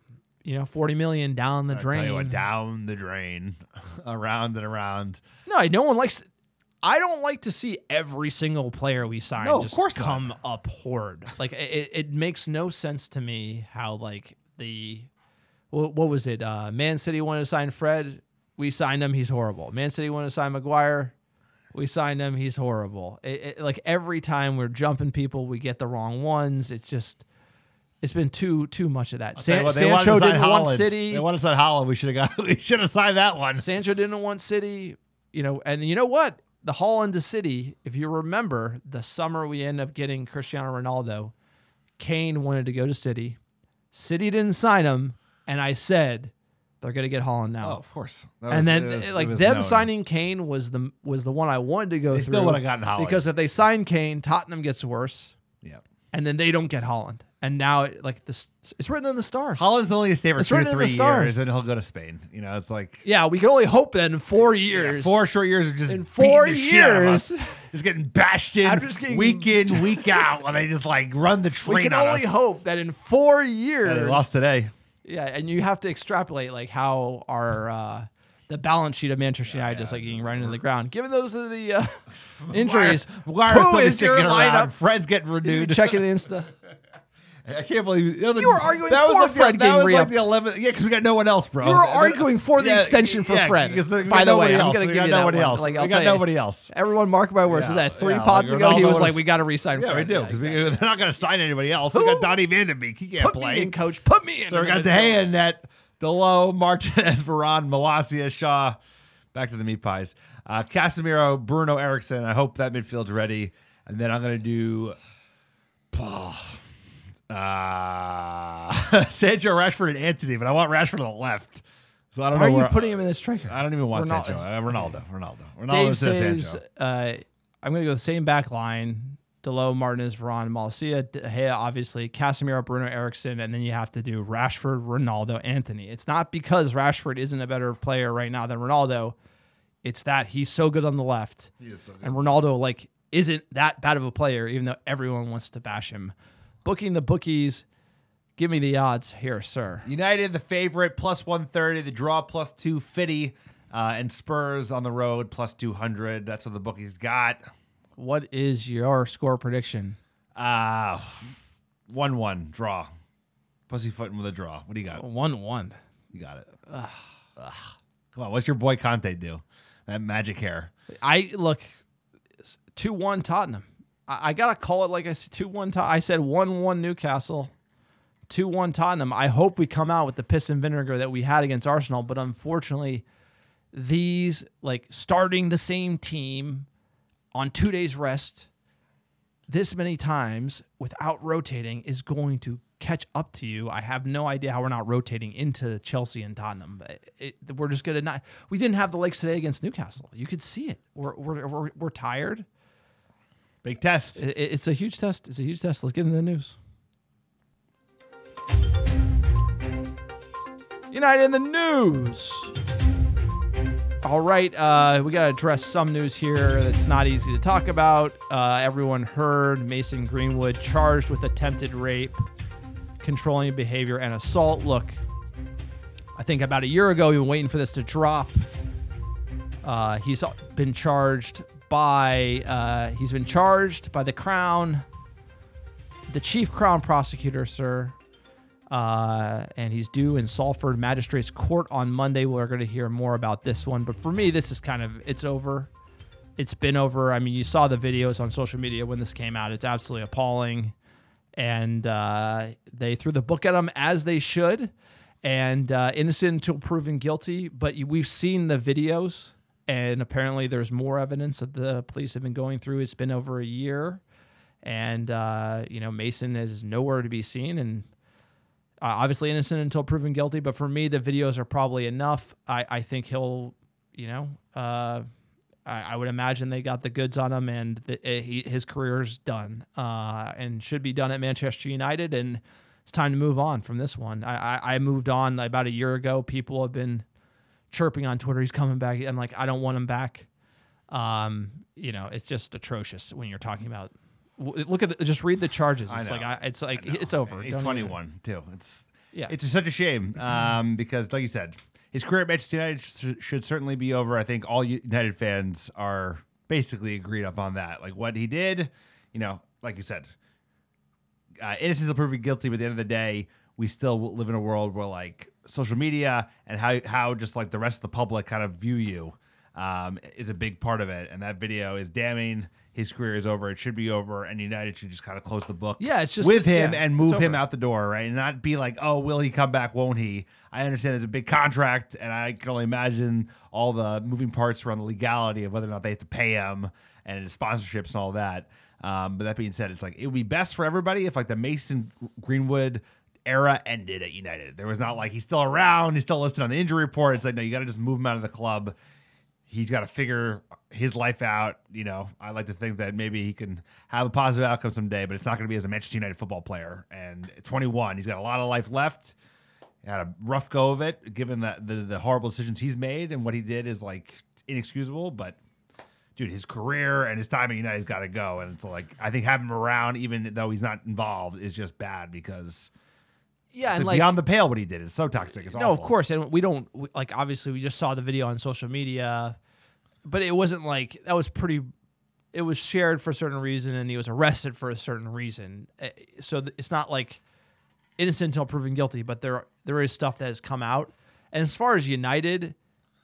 40 million down the drain. Tell you what, down the drain, around and around. No, no one likes. I don't like to see every single player we sign just come up horde. Like it makes no sense to me how like what was it? Man City wanted to sign Fred. We signed him. He's horrible. Man City wanted to sign Maguire. We signed him. He's horrible. Like every time we're jumping people, we get the wrong ones. It's been too much of that. Sancho didn't want City. They wanted to sign Holland. We should have signed that one. Sancho didn't want City. And you know what? The Holland to City, if you remember, the summer we ended up getting Cristiano Ronaldo, Kane wanted to go to City. City didn't sign him, and I said they're going to get Holland now. Oh, of course. Them signing Kane was the one I wanted to go through. They still would have gotten Holland. Because if they sign Kane, Tottenham gets worse. Yeah. And then they don't get Holland. And now, it's written in the stars. Holland's only a stay for 2 to 3 years, and he'll go to Spain. It's like... Yeah, we can only hope that in 4 years. Yeah, 4 short years of just in 4 years, shit out of us. Just getting bashed in week in, week out, while they just run the train We can on only us. hope that in 4 years... Yeah, they lost today. Yeah, and you have to extrapolate how our... the balance sheet of Manchester United is getting run into the ground. Given those are the injuries, Maguire's who is your lineup? Fred's getting renewed. Checking the Insta. I can't believe you were arguing for Fred getting re-upped. That was the 11th. Yeah, because we got no one else, bro. You were arguing for the extension for Fred. By the way, I'm going to give you that one. We got nobody else. Everyone mark my words. Was that 3 pods ago? He was like, we got to re-sign Fred. Yeah, we do. Because they're not going to sign anybody else. We got Donny Van de Beek. He can't play. Put me in, coach. Put me in. So we got De Gea in net. Delo, Martinez, Varane, Malacia, Shaw. Back to the meat pies. Casemiro, Bruno, Eriksson. I hope that midfield's ready. And then I'm going to do Sancho, Rashford, and Antony, but I want Rashford on the left. So I don't know. Why are you putting him in the striker? I don't even want Sancho. Ronaldo. Dave says, I'm going to go the same back line. Delo, Martinez, Varane, Malacia, De Gea, obviously, Casemiro, Bruno, Eriksson, and then you have to do Rashford, Ronaldo, Antony. It's not because Rashford isn't a better player right now than Ronaldo. It's that he's so good on the left. He is so good. And Ronaldo isn't that bad of a player, even though everyone wants to bash him. Booking the bookies. Give me the odds here, sir. United, the favorite, plus 130. The draw, plus 250. And Spurs on the road, plus 200. That's what the bookies got. What is your score prediction? 1-1 draw. Pussyfooting with a draw. What do you got? 1-1. You got it. Ugh. Come on, what's your boy Conte do? That magic hair. 2-1 Tottenham. I gotta call it like I said. 2-1. I said 1-1 Newcastle. 2-1 Tottenham. I hope we come out with the piss and vinegar that we had against Arsenal, but unfortunately, these starting the same team on 2 days rest this many times without rotating is going to catch up to you. I have no idea how we're not rotating into Chelsea and Tottenham. We're just going to not. We didn't have the legs today against Newcastle. You could see it. We're tired. Big test. It's a huge test. It's a huge test. Let's get into the news. United in the news. All right, we got to address some news here that's not easy to talk about. Everyone heard Mason Greenwood charged with attempted rape, controlling behavior, and assault. Look, I think about a year ago, we've been waiting for this to drop. He's been charged by the Crown, the chief Crown prosecutor, sir. And he's due in Salford Magistrates Court on Monday. We're going to hear more about this one. But for me, this is it's over. It's been over. I mean, you saw the videos on social media when this came out. It's absolutely appalling. And they threw the book at him, as they should. And innocent until proven guilty. But we've seen the videos. And apparently there's more evidence that the police have been going through. It's been over a year. And, Mason is nowhere to be seen. And obviously innocent until proven guilty, but for me, the videos are probably enough. I think he'll, I would imagine they got the goods on him, and his career's done, and should be done at Manchester United, and it's time to move on from this one. I moved on about a year ago. People have been chirping on Twitter, he's coming back. I'm like, I don't want him back. It's just atrocious when you're talking about. Look at just read the charges. It's it's over. He's 21 too. Yeah. It's such a shame because, like you said, his career at Manchester United should certainly be over. I think all United fans are basically agreed upon that. Like what he did, like you said, innocent until proven guilty. But at the end of the day, we still live in a world where like social media and how just like the rest of the public kind of view you is a big part of it. And that video is damning. His career is over. It should be over, and United should just kind of close the book. Yeah, it's just with him and move him out the door, right? And not be like, oh, will he come back? Won't he? I understand there's a big contract, and I can only imagine all the moving parts around the legality of whether or not they have to pay him and his sponsorships and all that. But that being said, it's like it would be best for everybody if like the Mason Greenwood era ended at United. There was not like he's still around, he's still listed on the injury report. It's like, no, you got to just move him out of the club. He's got to figure his life out. I like to think that maybe he can have a positive outcome someday, but it's not going to be as a Manchester United football player. And at 21, he's got a lot of life left. He had a rough go of it, given that the horrible decisions he's made, and what he did is like inexcusable. But dude, his career and his time at United's got to go. And it's like, I think having him around, even though he's not involved, is just bad because and like beyond the pale what he did. It's so toxic. It's awful. No, of course. And obviously we just saw the video on social media, but it wasn't like that was it was shared for a certain reason and he was arrested for a certain reason. So it's not like innocent until proven guilty, but there is stuff that has come out. And as far as United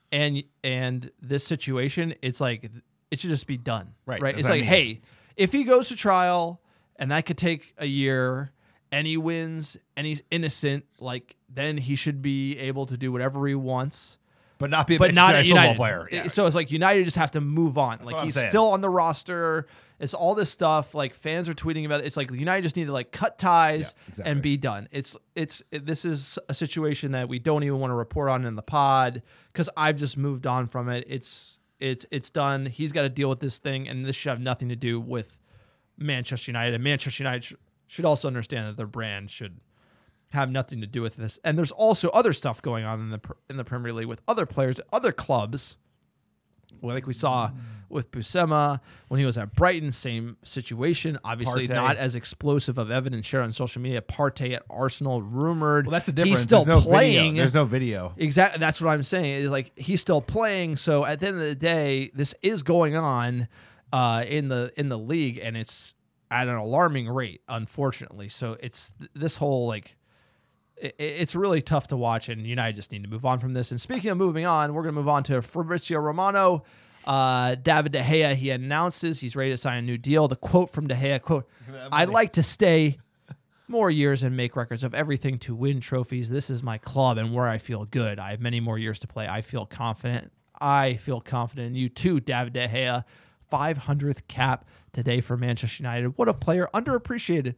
and this situation, it's like, it should just be done. Right. It's like, hey, if he goes to trial and that could take a year and he wins and he's innocent, like then he should be able to do whatever he wants. But not be a United football player. Yeah. So it's like United just have to move on. That's like he's still on the roster. It's all this stuff. Like fans are tweeting about it. It's like United just need to like cut ties and be done. This is a situation that we don't even want to report on in the pod because I've just moved on from it. It's done. He's got to deal with this thing, and this should have nothing to do with Manchester United. And Manchester United should also understand that their brand should have nothing to do with this. And there's also other stuff going on in the Premier League with other players at other clubs. Well, like we saw with Buscema when he was at Brighton, same situation. Obviously, Partey. Not as explosive of evidence shared on social media. Partey at Arsenal rumored. Well, that's the difference. He's still playing. There's no video. Exactly. That's what I'm saying. It's like he's still playing. So at the end of the day, this is going on in the league, and it's at an alarming rate, unfortunately. So it's this whole like. It's really tough to watch, and United just need to move on from this. And speaking of moving on, we're going to move on to Fabrizio Romano. David De Gea, he announces he's ready to sign a new deal. The quote from De Gea, quote, "I'd like to stay more years and make records of everything to win trophies. This is my club and where I feel good. I have many more years to play. I feel confident. I feel confident in you too, David De Gea." 500th cap today for Manchester United. What a player. Underappreciated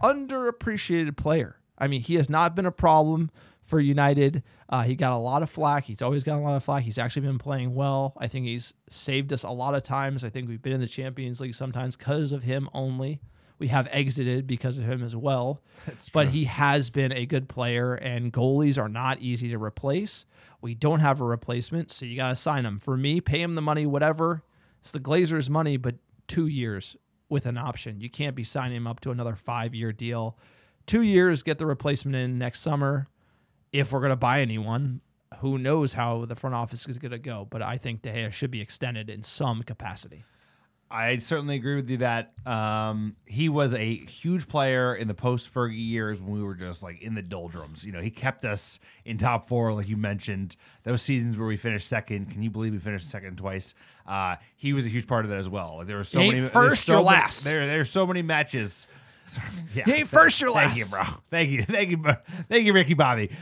player. I mean, he has not been a problem for United. He got a lot of flack. He's always got a lot of flack. He's actually been playing well. I think he's saved us a lot of times. I think we've been in the Champions League sometimes because of him only. We have exited because of him as well. But he has been a good player, and goalies are not easy to replace. We don't have a replacement, so you got to sign him. For me, pay him the money, whatever. It's the Glazers' money, but 2 years with an option. You can't be signing him up to another 5-year deal. 2 years, get the replacement in next summer. If we're going to buy anyone, who knows how the front office is going to go. But I think De Gea should be extended in some capacity. I certainly agree with you that he was a huge player in the post-Fergie years when we were just like in the doldrums. You know, he kept us in top four, like you mentioned. Those seasons where we finished second, can you believe we finished second twice? He was a huge part of that as well. Like there were so many first or last. There are so many matches. Yeah, you ain't first or last. Thank you, bro. Thank you, Ricky Bobby.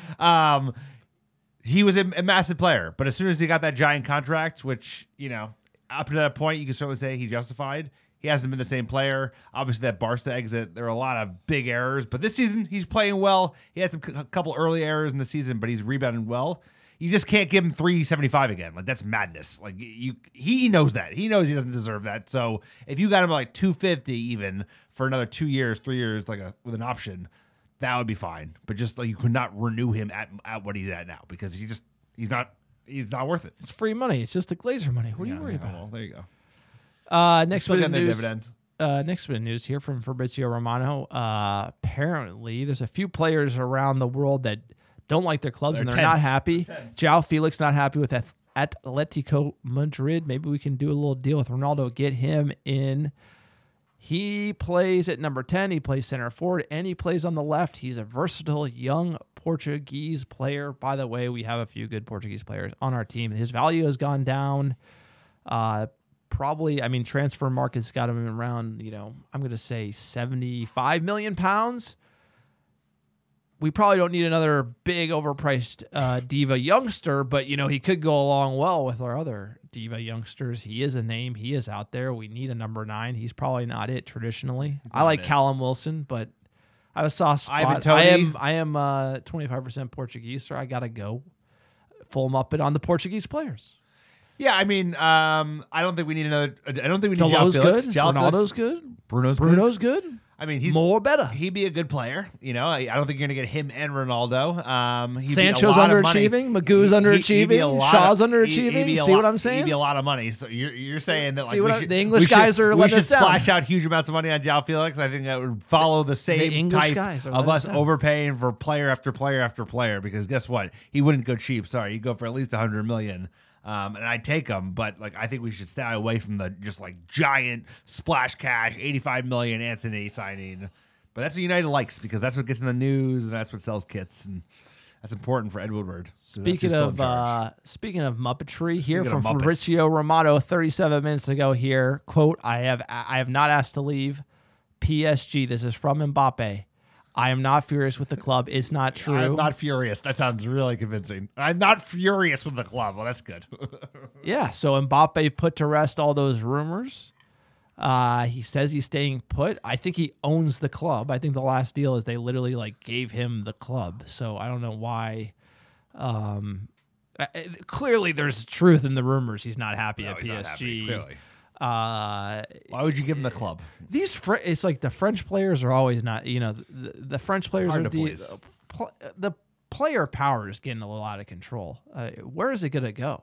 He was a massive player, but as soon as he got that giant contract, which up to that point, you can certainly say he justified. He hasn't been the same player. Obviously, that Barca exit, there are a lot of big errors. But this season, he's playing well. He had a couple early errors in the season, but he's rebounding well. You just can't give him 375 again. Like, that's madness. Like, he knows that. He knows he doesn't deserve that. So if you got him like 250 even for another 2 years, 3 years, with an option, that would be fine. But just like you could not renew him at what he's at now because he's not worth it. It's free money. It's just the Glazer money. What are you worried about? Well, there you go. Next bit of news. next bit of news here from Fabrizio Romano. Apparently, there's a few players around the world that don't like their clubs and they're not happy. João Felix not happy with Atletico Madrid. Maybe we can do a little deal with Ronaldo, get him in. He plays at number 10. He plays center forward, and he plays on the left. He's a versatile young Portuguese player. By the way, we have a few good Portuguese players on our team. His value has gone down. Probably, transfer market's got him around, I'm going to say 75 million pounds. We probably don't need another big overpriced diva youngster, but, he could go along well with our other diva youngsters. He is a name. He is out there. We need a number 9. He's probably not it traditionally. I like Callum Wilson, but I have a soft spot. I am 25% Portuguese, so I got to go full Muppet on the Portuguese players. Yeah, I don't think we need another. I don't think we need Delo's João Felix. good. Ronaldo's good. Bruno's good. He's more better. He'd be a good player. I don't think you're going to get him and Ronaldo. Sancho's underachieving. Magoo's underachieving. Shaw's underachieving. See what I'm saying? He'd be a lot of money. So you're saying that the English guys are letting us down. We should splash out huge amounts of money on João Felix. I think that would follow the same type of us overpaying for player after player after player. Because guess what? He wouldn't go cheap. Sorry, he'd go for at least 100 million. And I'd take him, but I think we should stay away from the just giant splash cash 85 million Anthony signing. But that's what United likes because that's what gets in the news and that's what sells kits, and that's important for Ed Woodward. Speaking of Muppetry, here from Fabrizio Romano, 37 minutes ago. Here, quote: I have not asked to leave PSG. This is from Mbappe. I am not furious with the club. It's not true. I'm not furious. That sounds really convincing. I'm not furious with the club. Well, that's good. Yeah, so Mbappe put to rest all those rumors. He says he's staying put. I think he owns the club. I think the last deal is they literally gave him the club. So I don't know why. Clearly, there's truth in the rumors. He's not happy at PSG. Not happy, clearly. Why would you give him the club? It's like the French players are always not. The French players hard are the player power is getting a little out of control. Where is it going to go?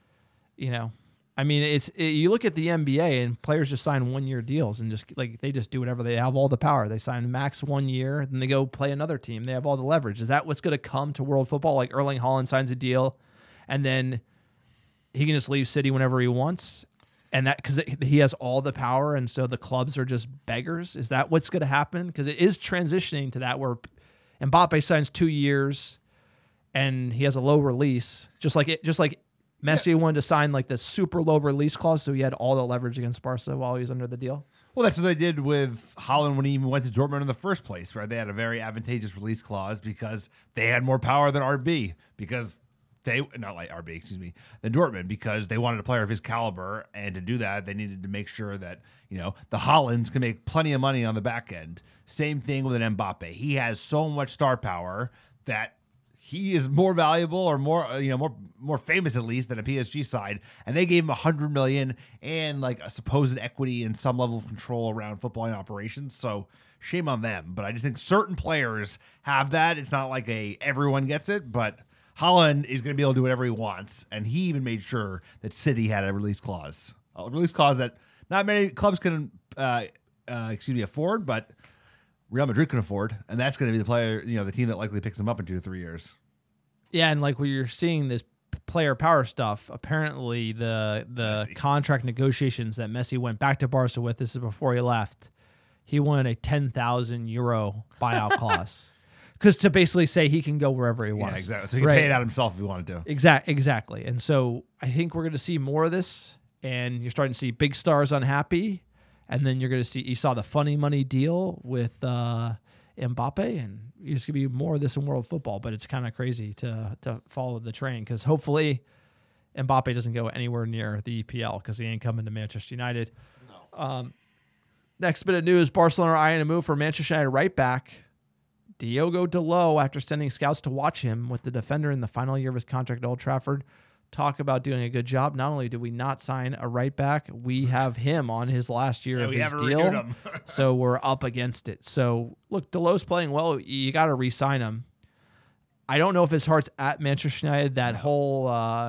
You look at the NBA and players just sign 1-year deals and they just do whatever. They have all the power. They sign max 1 year, then they go play another team. They have all the leverage. Is that what's going to come to world football? Like Erling Haaland signs a deal, and then he can just leave City whenever he wants. And that because he has all the power, and so the clubs are just beggars. Is that what's going to happen? Because it is transitioning to that where Mbappe signs 2 years, and he has a low release, just like Messi wanted to sign the super low release clause, so he had all the leverage against Barca while he was under the deal. Well, that's what they did with Haaland when he even went to Dortmund in the first place, where they had a very advantageous release clause because they had more power than RB because. Than Dortmund, because they wanted a player of his caliber, and to do that, they needed to make sure that the Haalands can make plenty of money on the back end. Same thing with an Mbappe. He has so much star power that he is more valuable or more famous at least than a PSG side, and they gave him 100 million and a supposed equity and some level of control around footballing operations. So shame on them, but I just think certain players have that. It's not like everyone gets it, but. Haaland is going to be able to do whatever he wants, and he even made sure that City had a release clause that not many clubs can, afford, but Real Madrid can afford, and that's going to be the player, the team that likely picks him up in 2 to 3 years. Yeah, and when you're seeing this player power stuff, apparently the contract negotiations that Messi went back to Barca with, this is before he left, he won a 10,000 euro buyout clause. Because to basically say he can go wherever he wants. Yeah, exactly. So he can pay it out himself if he wanted to. Exactly. And so I think we're going to see more of this, and you're starting to see big stars unhappy, and then you saw the funny money deal with Mbappe, and there's going to be more of this in world football, but it's kind of crazy to follow the train because hopefully Mbappe doesn't go anywhere near the EPL because he ain't coming to Manchester United. No. Next bit of news, Barcelona are eyeing a move for Manchester United right back. Diogo Dalot, after sending scouts to watch him with the defender in the final year of his contract at Old Trafford, talk about doing a good job. Not only did we not sign a right back, we have him on his last year of his deal, so we're up against it. So, look, Dalot's playing well. You got to re-sign him. I don't know if his heart's at Manchester United. That whole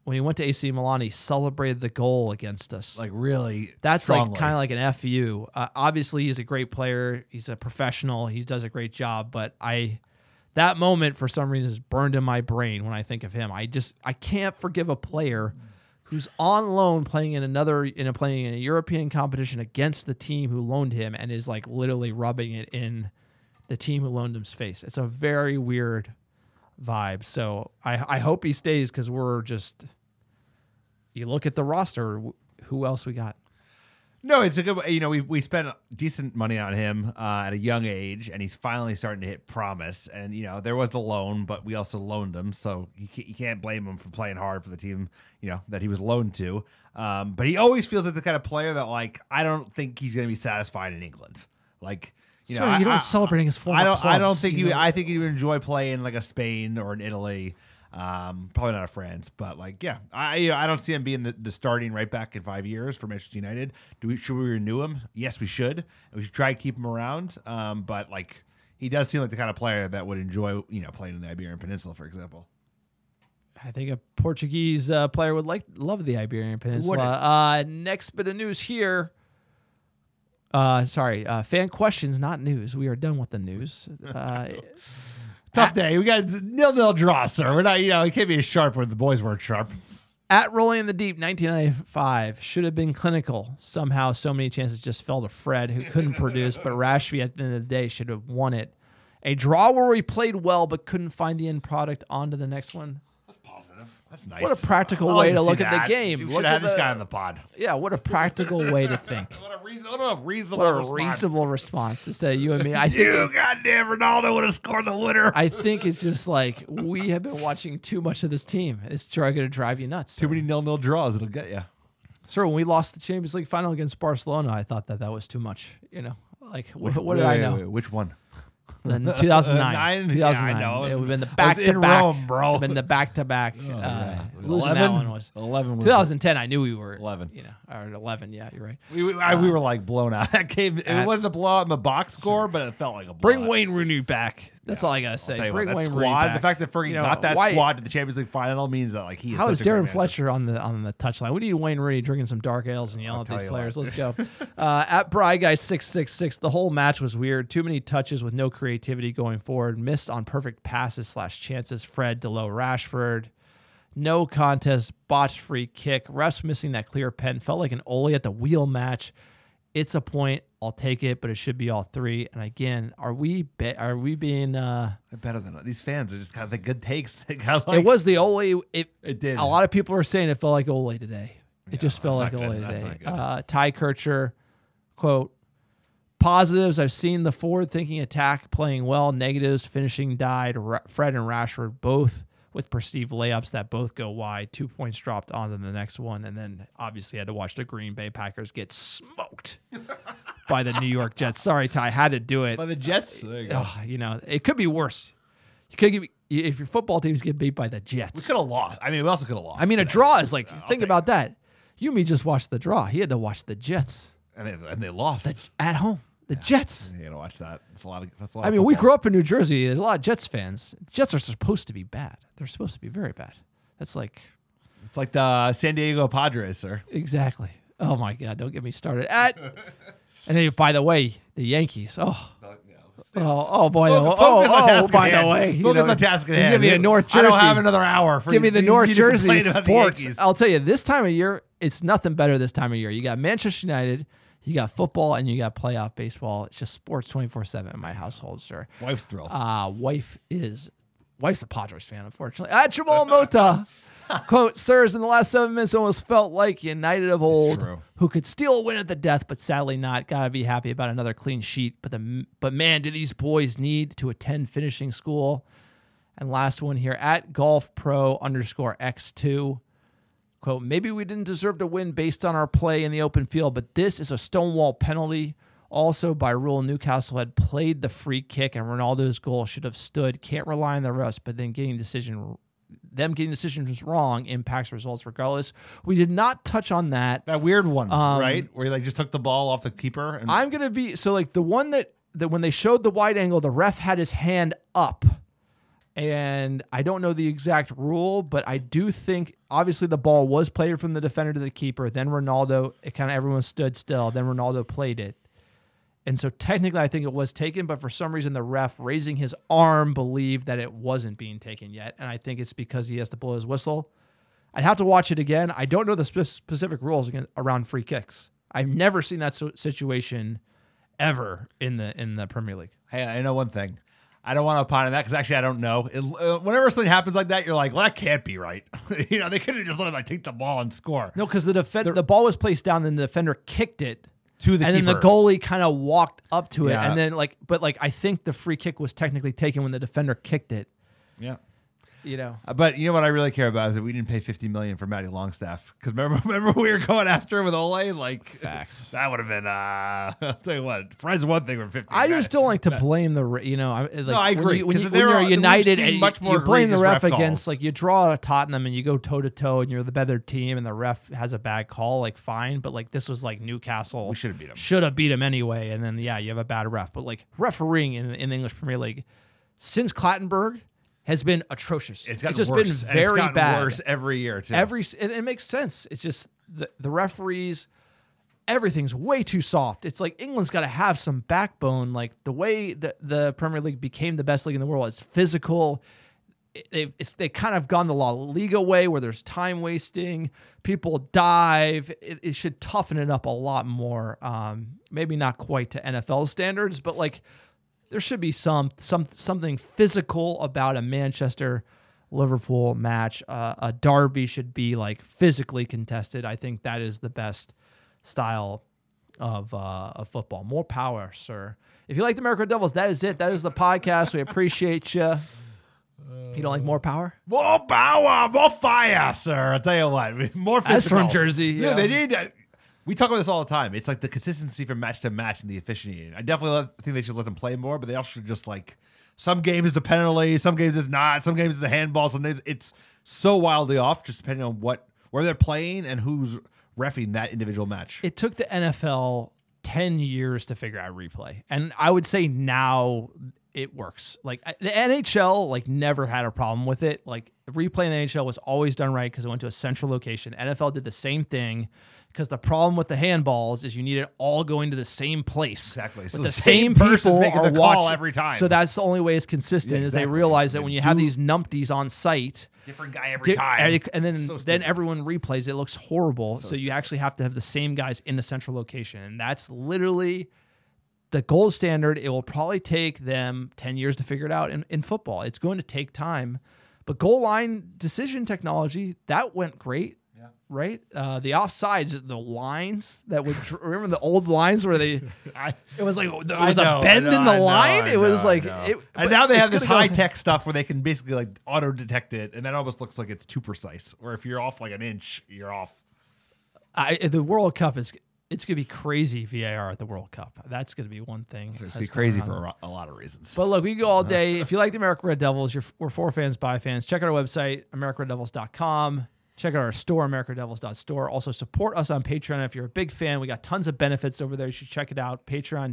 when he went to AC Milan, he celebrated the goal against us. Like really, that's strongly. like kind of like an FU. Obviously, he's a great player. He's a professional. He does a great job. But that moment for some reason is burned in my brain when I think of him. I can't forgive a player who's on loan playing in a European competition against the team who loaned him and is like literally rubbing it in the team who loaned him's face. It's a very weird vibe. So I hope he stays because we're just. You look at the roster, who else we got? No, it's a good. We spent decent money on him at a young age, and he's finally starting to hit promise. And there was the loan, but we also loaned him, so you can't blame him for playing hard for the team that he was loaned to. But he always feels like the kind of player that I don't think he's going to be satisfied in England. Like. You don't celebrating his former clubs. I don't think he. I think he would enjoy playing like a Spain or an Italy. Probably not a France, but I don't see him being the starting right back in 5 years for Manchester United. Should we renew him? Yes, we should. We should try to keep him around. But he does seem like the kind of player that would enjoy playing in the Iberian Peninsula, for example. I think a Portuguese player would love the Iberian Peninsula. Next bit of news here. Fan questions, not news. We are done with the news. Tough day. We got 0-0 draw, sir. We're not, it can't be as sharp when the boys weren't sharp. At Rolling in the Deep, 1995 should have been clinical. Somehow, so many chances just fell to Fred, who couldn't produce, but Rashby at the end of the day should have won it. A draw where we played well, but couldn't find the end product. On to the next one. That's positive. That's nice. What a practical way to look at the game. We should have this guy on the pod. Yeah, what a practical way to think. What a reasonable response instead of you and me. I think goddamn Ronaldo would have scored the winner. I think it's just we have been watching too much of this team. It's going to drive you nuts. Too many 0-0 draws. It'll get you. Sir, when we lost the Champions League final against Barcelona, I thought that was too much. What did I know? Wait, which one? Then 2009. 2009. Yeah, I know. It would have been the back-to-back. Rome, bro. It would have been the back-to-back. Losing 11? that one was 11. 2010. I knew we were 11. Or 11. Yeah, you're right. We were blown out. That game. It wasn't a blowout in the box score, but it felt like a blowout. Bring Wayne Rooney back. That's all I gotta say. Bring Wayne Rooney back. The fact that Fergie got that squad to the Champions League final means that he is. How is such a Darren great Fletcher on the touchline? We need Wayne Rooney drinking some dark ales and yelling at these players. Let's go. At Bry Guy 666, the whole match was weird. Too many touches with no creativity going forward. Missed on perfect passes / chances. Fred, Delo, Rashford. No contest. Botched free kick. Refs missing that clear pen. Felt like an Ole at the wheel match. It's a point. I'll take it, but it should be all three. And again, are we being better than these fans? Are just kind of the good takes. It was the Ole. It did. A lot of people are saying it felt like Ole today. It just felt like Ole today. Ty Kircher, quote, positives, I've seen the forward-thinking attack playing well. Negatives, finishing died. Fred and Rashford both with perceived layups that both go wide. 2 points dropped on to the next one. And then obviously had to watch the Green Bay Packers get smoked by the New York Jets. Sorry, Ty, had to do it. By the Jets? There you go. It could be worse. If your football teams get beat by the Jets. We could have lost. We also could have lost. A draw is think about that. You and me just watched the draw. He had to watch the Jets. And they lost. At home. The Jets. You got to watch that. That's a lot. We grew up in New Jersey. There's a lot of Jets fans. Jets are supposed to be bad. They're supposed to be very bad. It's like the San Diego Padres, sir. Exactly. Oh my God! Don't get me started. And then, by the way, the Yankees. Oh boy! By the way, focus on task at hand. Give me a North Jersey. I don't have another hour. Give me the North Jersey sports. I'll tell you, this time of year, it's nothing better. This time of year, you got Manchester United. You got football and you got playoff baseball. It's just sports 24/7 in my household, sir. Wife's thrilled. Wife's a Padres fan, unfortunately. At Jamal Mota, quote, sirs, in the last 7 minutes almost felt like United of old, who could steal a win at the death, but sadly not. Gotta be happy about another clean sheet. But man, do these boys need to attend finishing school. And last one here, at Golf Pro _X2. Quote, maybe we didn't deserve to win based on our play in the open field, but this is a stonewall penalty. Also, by rule, Newcastle had played the free kick, and Ronaldo's goal should have stood. Can't rely on the rest, but then getting decisions wrong impacts results regardless. We did not touch on that. That weird one, right? Where he just took the ball off the keeper. I'm going to be... So, the one that when they showed the wide angle, the ref had his hand up. And I don't know the exact rule, but I do think obviously the ball was played from the defender to the keeper. Then Ronaldo, everyone stood still. Then Ronaldo played it. And so technically I think it was taken, but for some reason the ref raising his arm believed that it wasn't being taken yet. And I think it's because he has to blow his whistle. I'd have to watch it again. I don't know the specific rules around free kicks. I've never seen that situation ever in the Premier League. Hey, I know one thing. I don't want to opine on that because actually I don't know. Whenever something happens like that, you're like, well, that can't be right. They could have just let him take the ball and score. No, because the ball was placed down, then the defender kicked it to the keeper. And then the goalie kind of walked up to it, and then I think the free kick was technically taken when the defender kicked it. Yeah. But you know what I really care about is that we didn't pay $50 million for Matty Longstaff, because remember we were going after him with Ole. Facts. That would have been. I'll tell you what, Fred's one thing for 50. I just don't like to blame the. No, I agree. When you're United and much more you blame the ref against calls. you draw a Tottenham and you go toe to toe and you're the better team and the ref has a bad call, fine. But this was Newcastle. We should have beat him. Should have beat him anyway, and then you have a bad ref. But refereeing in the English Premier League since Clattenburg has been atrocious. It's just worse. been very bad. Worse every year too. It makes sense. It's just the referees. Everything's way too soft. It's England's got to have some backbone. The way the Premier League became the best league in the world is physical. They kind of gone the La Liga way where there's time wasting. People dive. It should toughen it up a lot more. Maybe not quite to NFL standards, but there should be something physical about a Manchester-Liverpool match. A derby should be physically contested. I think that is the best style of football. More power, sir. If you like the American Red Devils, that is it. That is the podcast. We appreciate you. You don't like more power? More power, more fire, sir. I'll tell you what. More physical. That's from Jersey. Yeah, they need. We talk about this all the time. It's the consistency from match to match in the officiating. I definitely think they should let them play more, but they also should just some games is a penalty, some games is not, some games is a handball, some games it's so wildly off, just depending on where they're playing and who's reffing that individual match. It took the NFL 10 years to figure out replay, and I would say now it works. The NHL never had a problem with it. Replay in the NHL was always done right because it went to a central location. NFL did the same thing. Because the problem with the handballs is you need it all going to the same place. Exactly. So the same people are watching every time. So that's the only way it's consistent is they realize that when you have these numpties on site, different guy every time, and then everyone replays. It looks horrible. So you actually have to have the same guys in the central location, and that's literally the gold standard. It will probably take them 10 years to figure it out in football. It's going to take time, but goal line decision technology that went great. Right? The offsides, the lines that would remember the old lines where it was there was a bend in the line. It was and now they have this high tech stuff where they can basically auto detect it, and that almost looks like it's too precise. Where if you're off an inch, you're off. The World Cup it's going to be crazy VAR at the World Cup. That's going to be one thing. It's going to be crazy for a lot of reasons. But look, we can go all day. If you like the American Red Devils, we're for fans by fans. Check out our website, AmericanRedDevils.com. Check out our store, AmericanRedDevils.store. Also, support us on Patreon if you're a big fan. We got tons of benefits over there. You should check it out.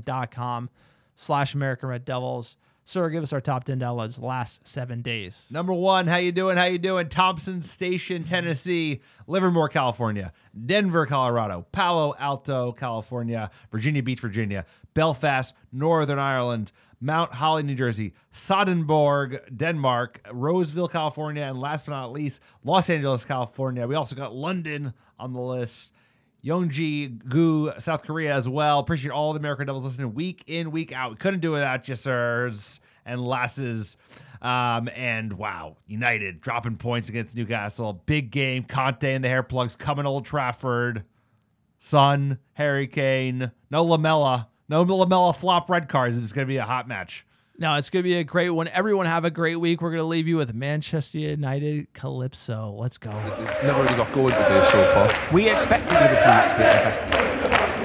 Patreon.com/AmericanRedDevils. Sir, give us our top 10 downloads the last 7 days. Number 1, how you doing? Thompson Station, Tennessee, Livermore, California, Denver, Colorado, Palo Alto, California, Virginia Beach, Virginia, Belfast, Northern Ireland, Mount Holly, New Jersey, Soddenborg, Denmark, Roseville, California, and last but not least, Los Angeles, California. We also got London on the list. Yeonggi-gu, South Korea as well. Appreciate all the American Devils listening week in, week out. We couldn't do it without you, sirs and lasses. And wow, United dropping points against Newcastle. Big game. Conte and the hair plugs coming to Old Trafford. Son, Harry Kane. No Lamella. No Lamella flop red cards. It's going to be a hot match. No, it's going to be a great one. Everyone have a great week. We're going to leave you with Manchester United Calypso. Let's go. We've never really got going today so far. We expected Liverpool to be the best.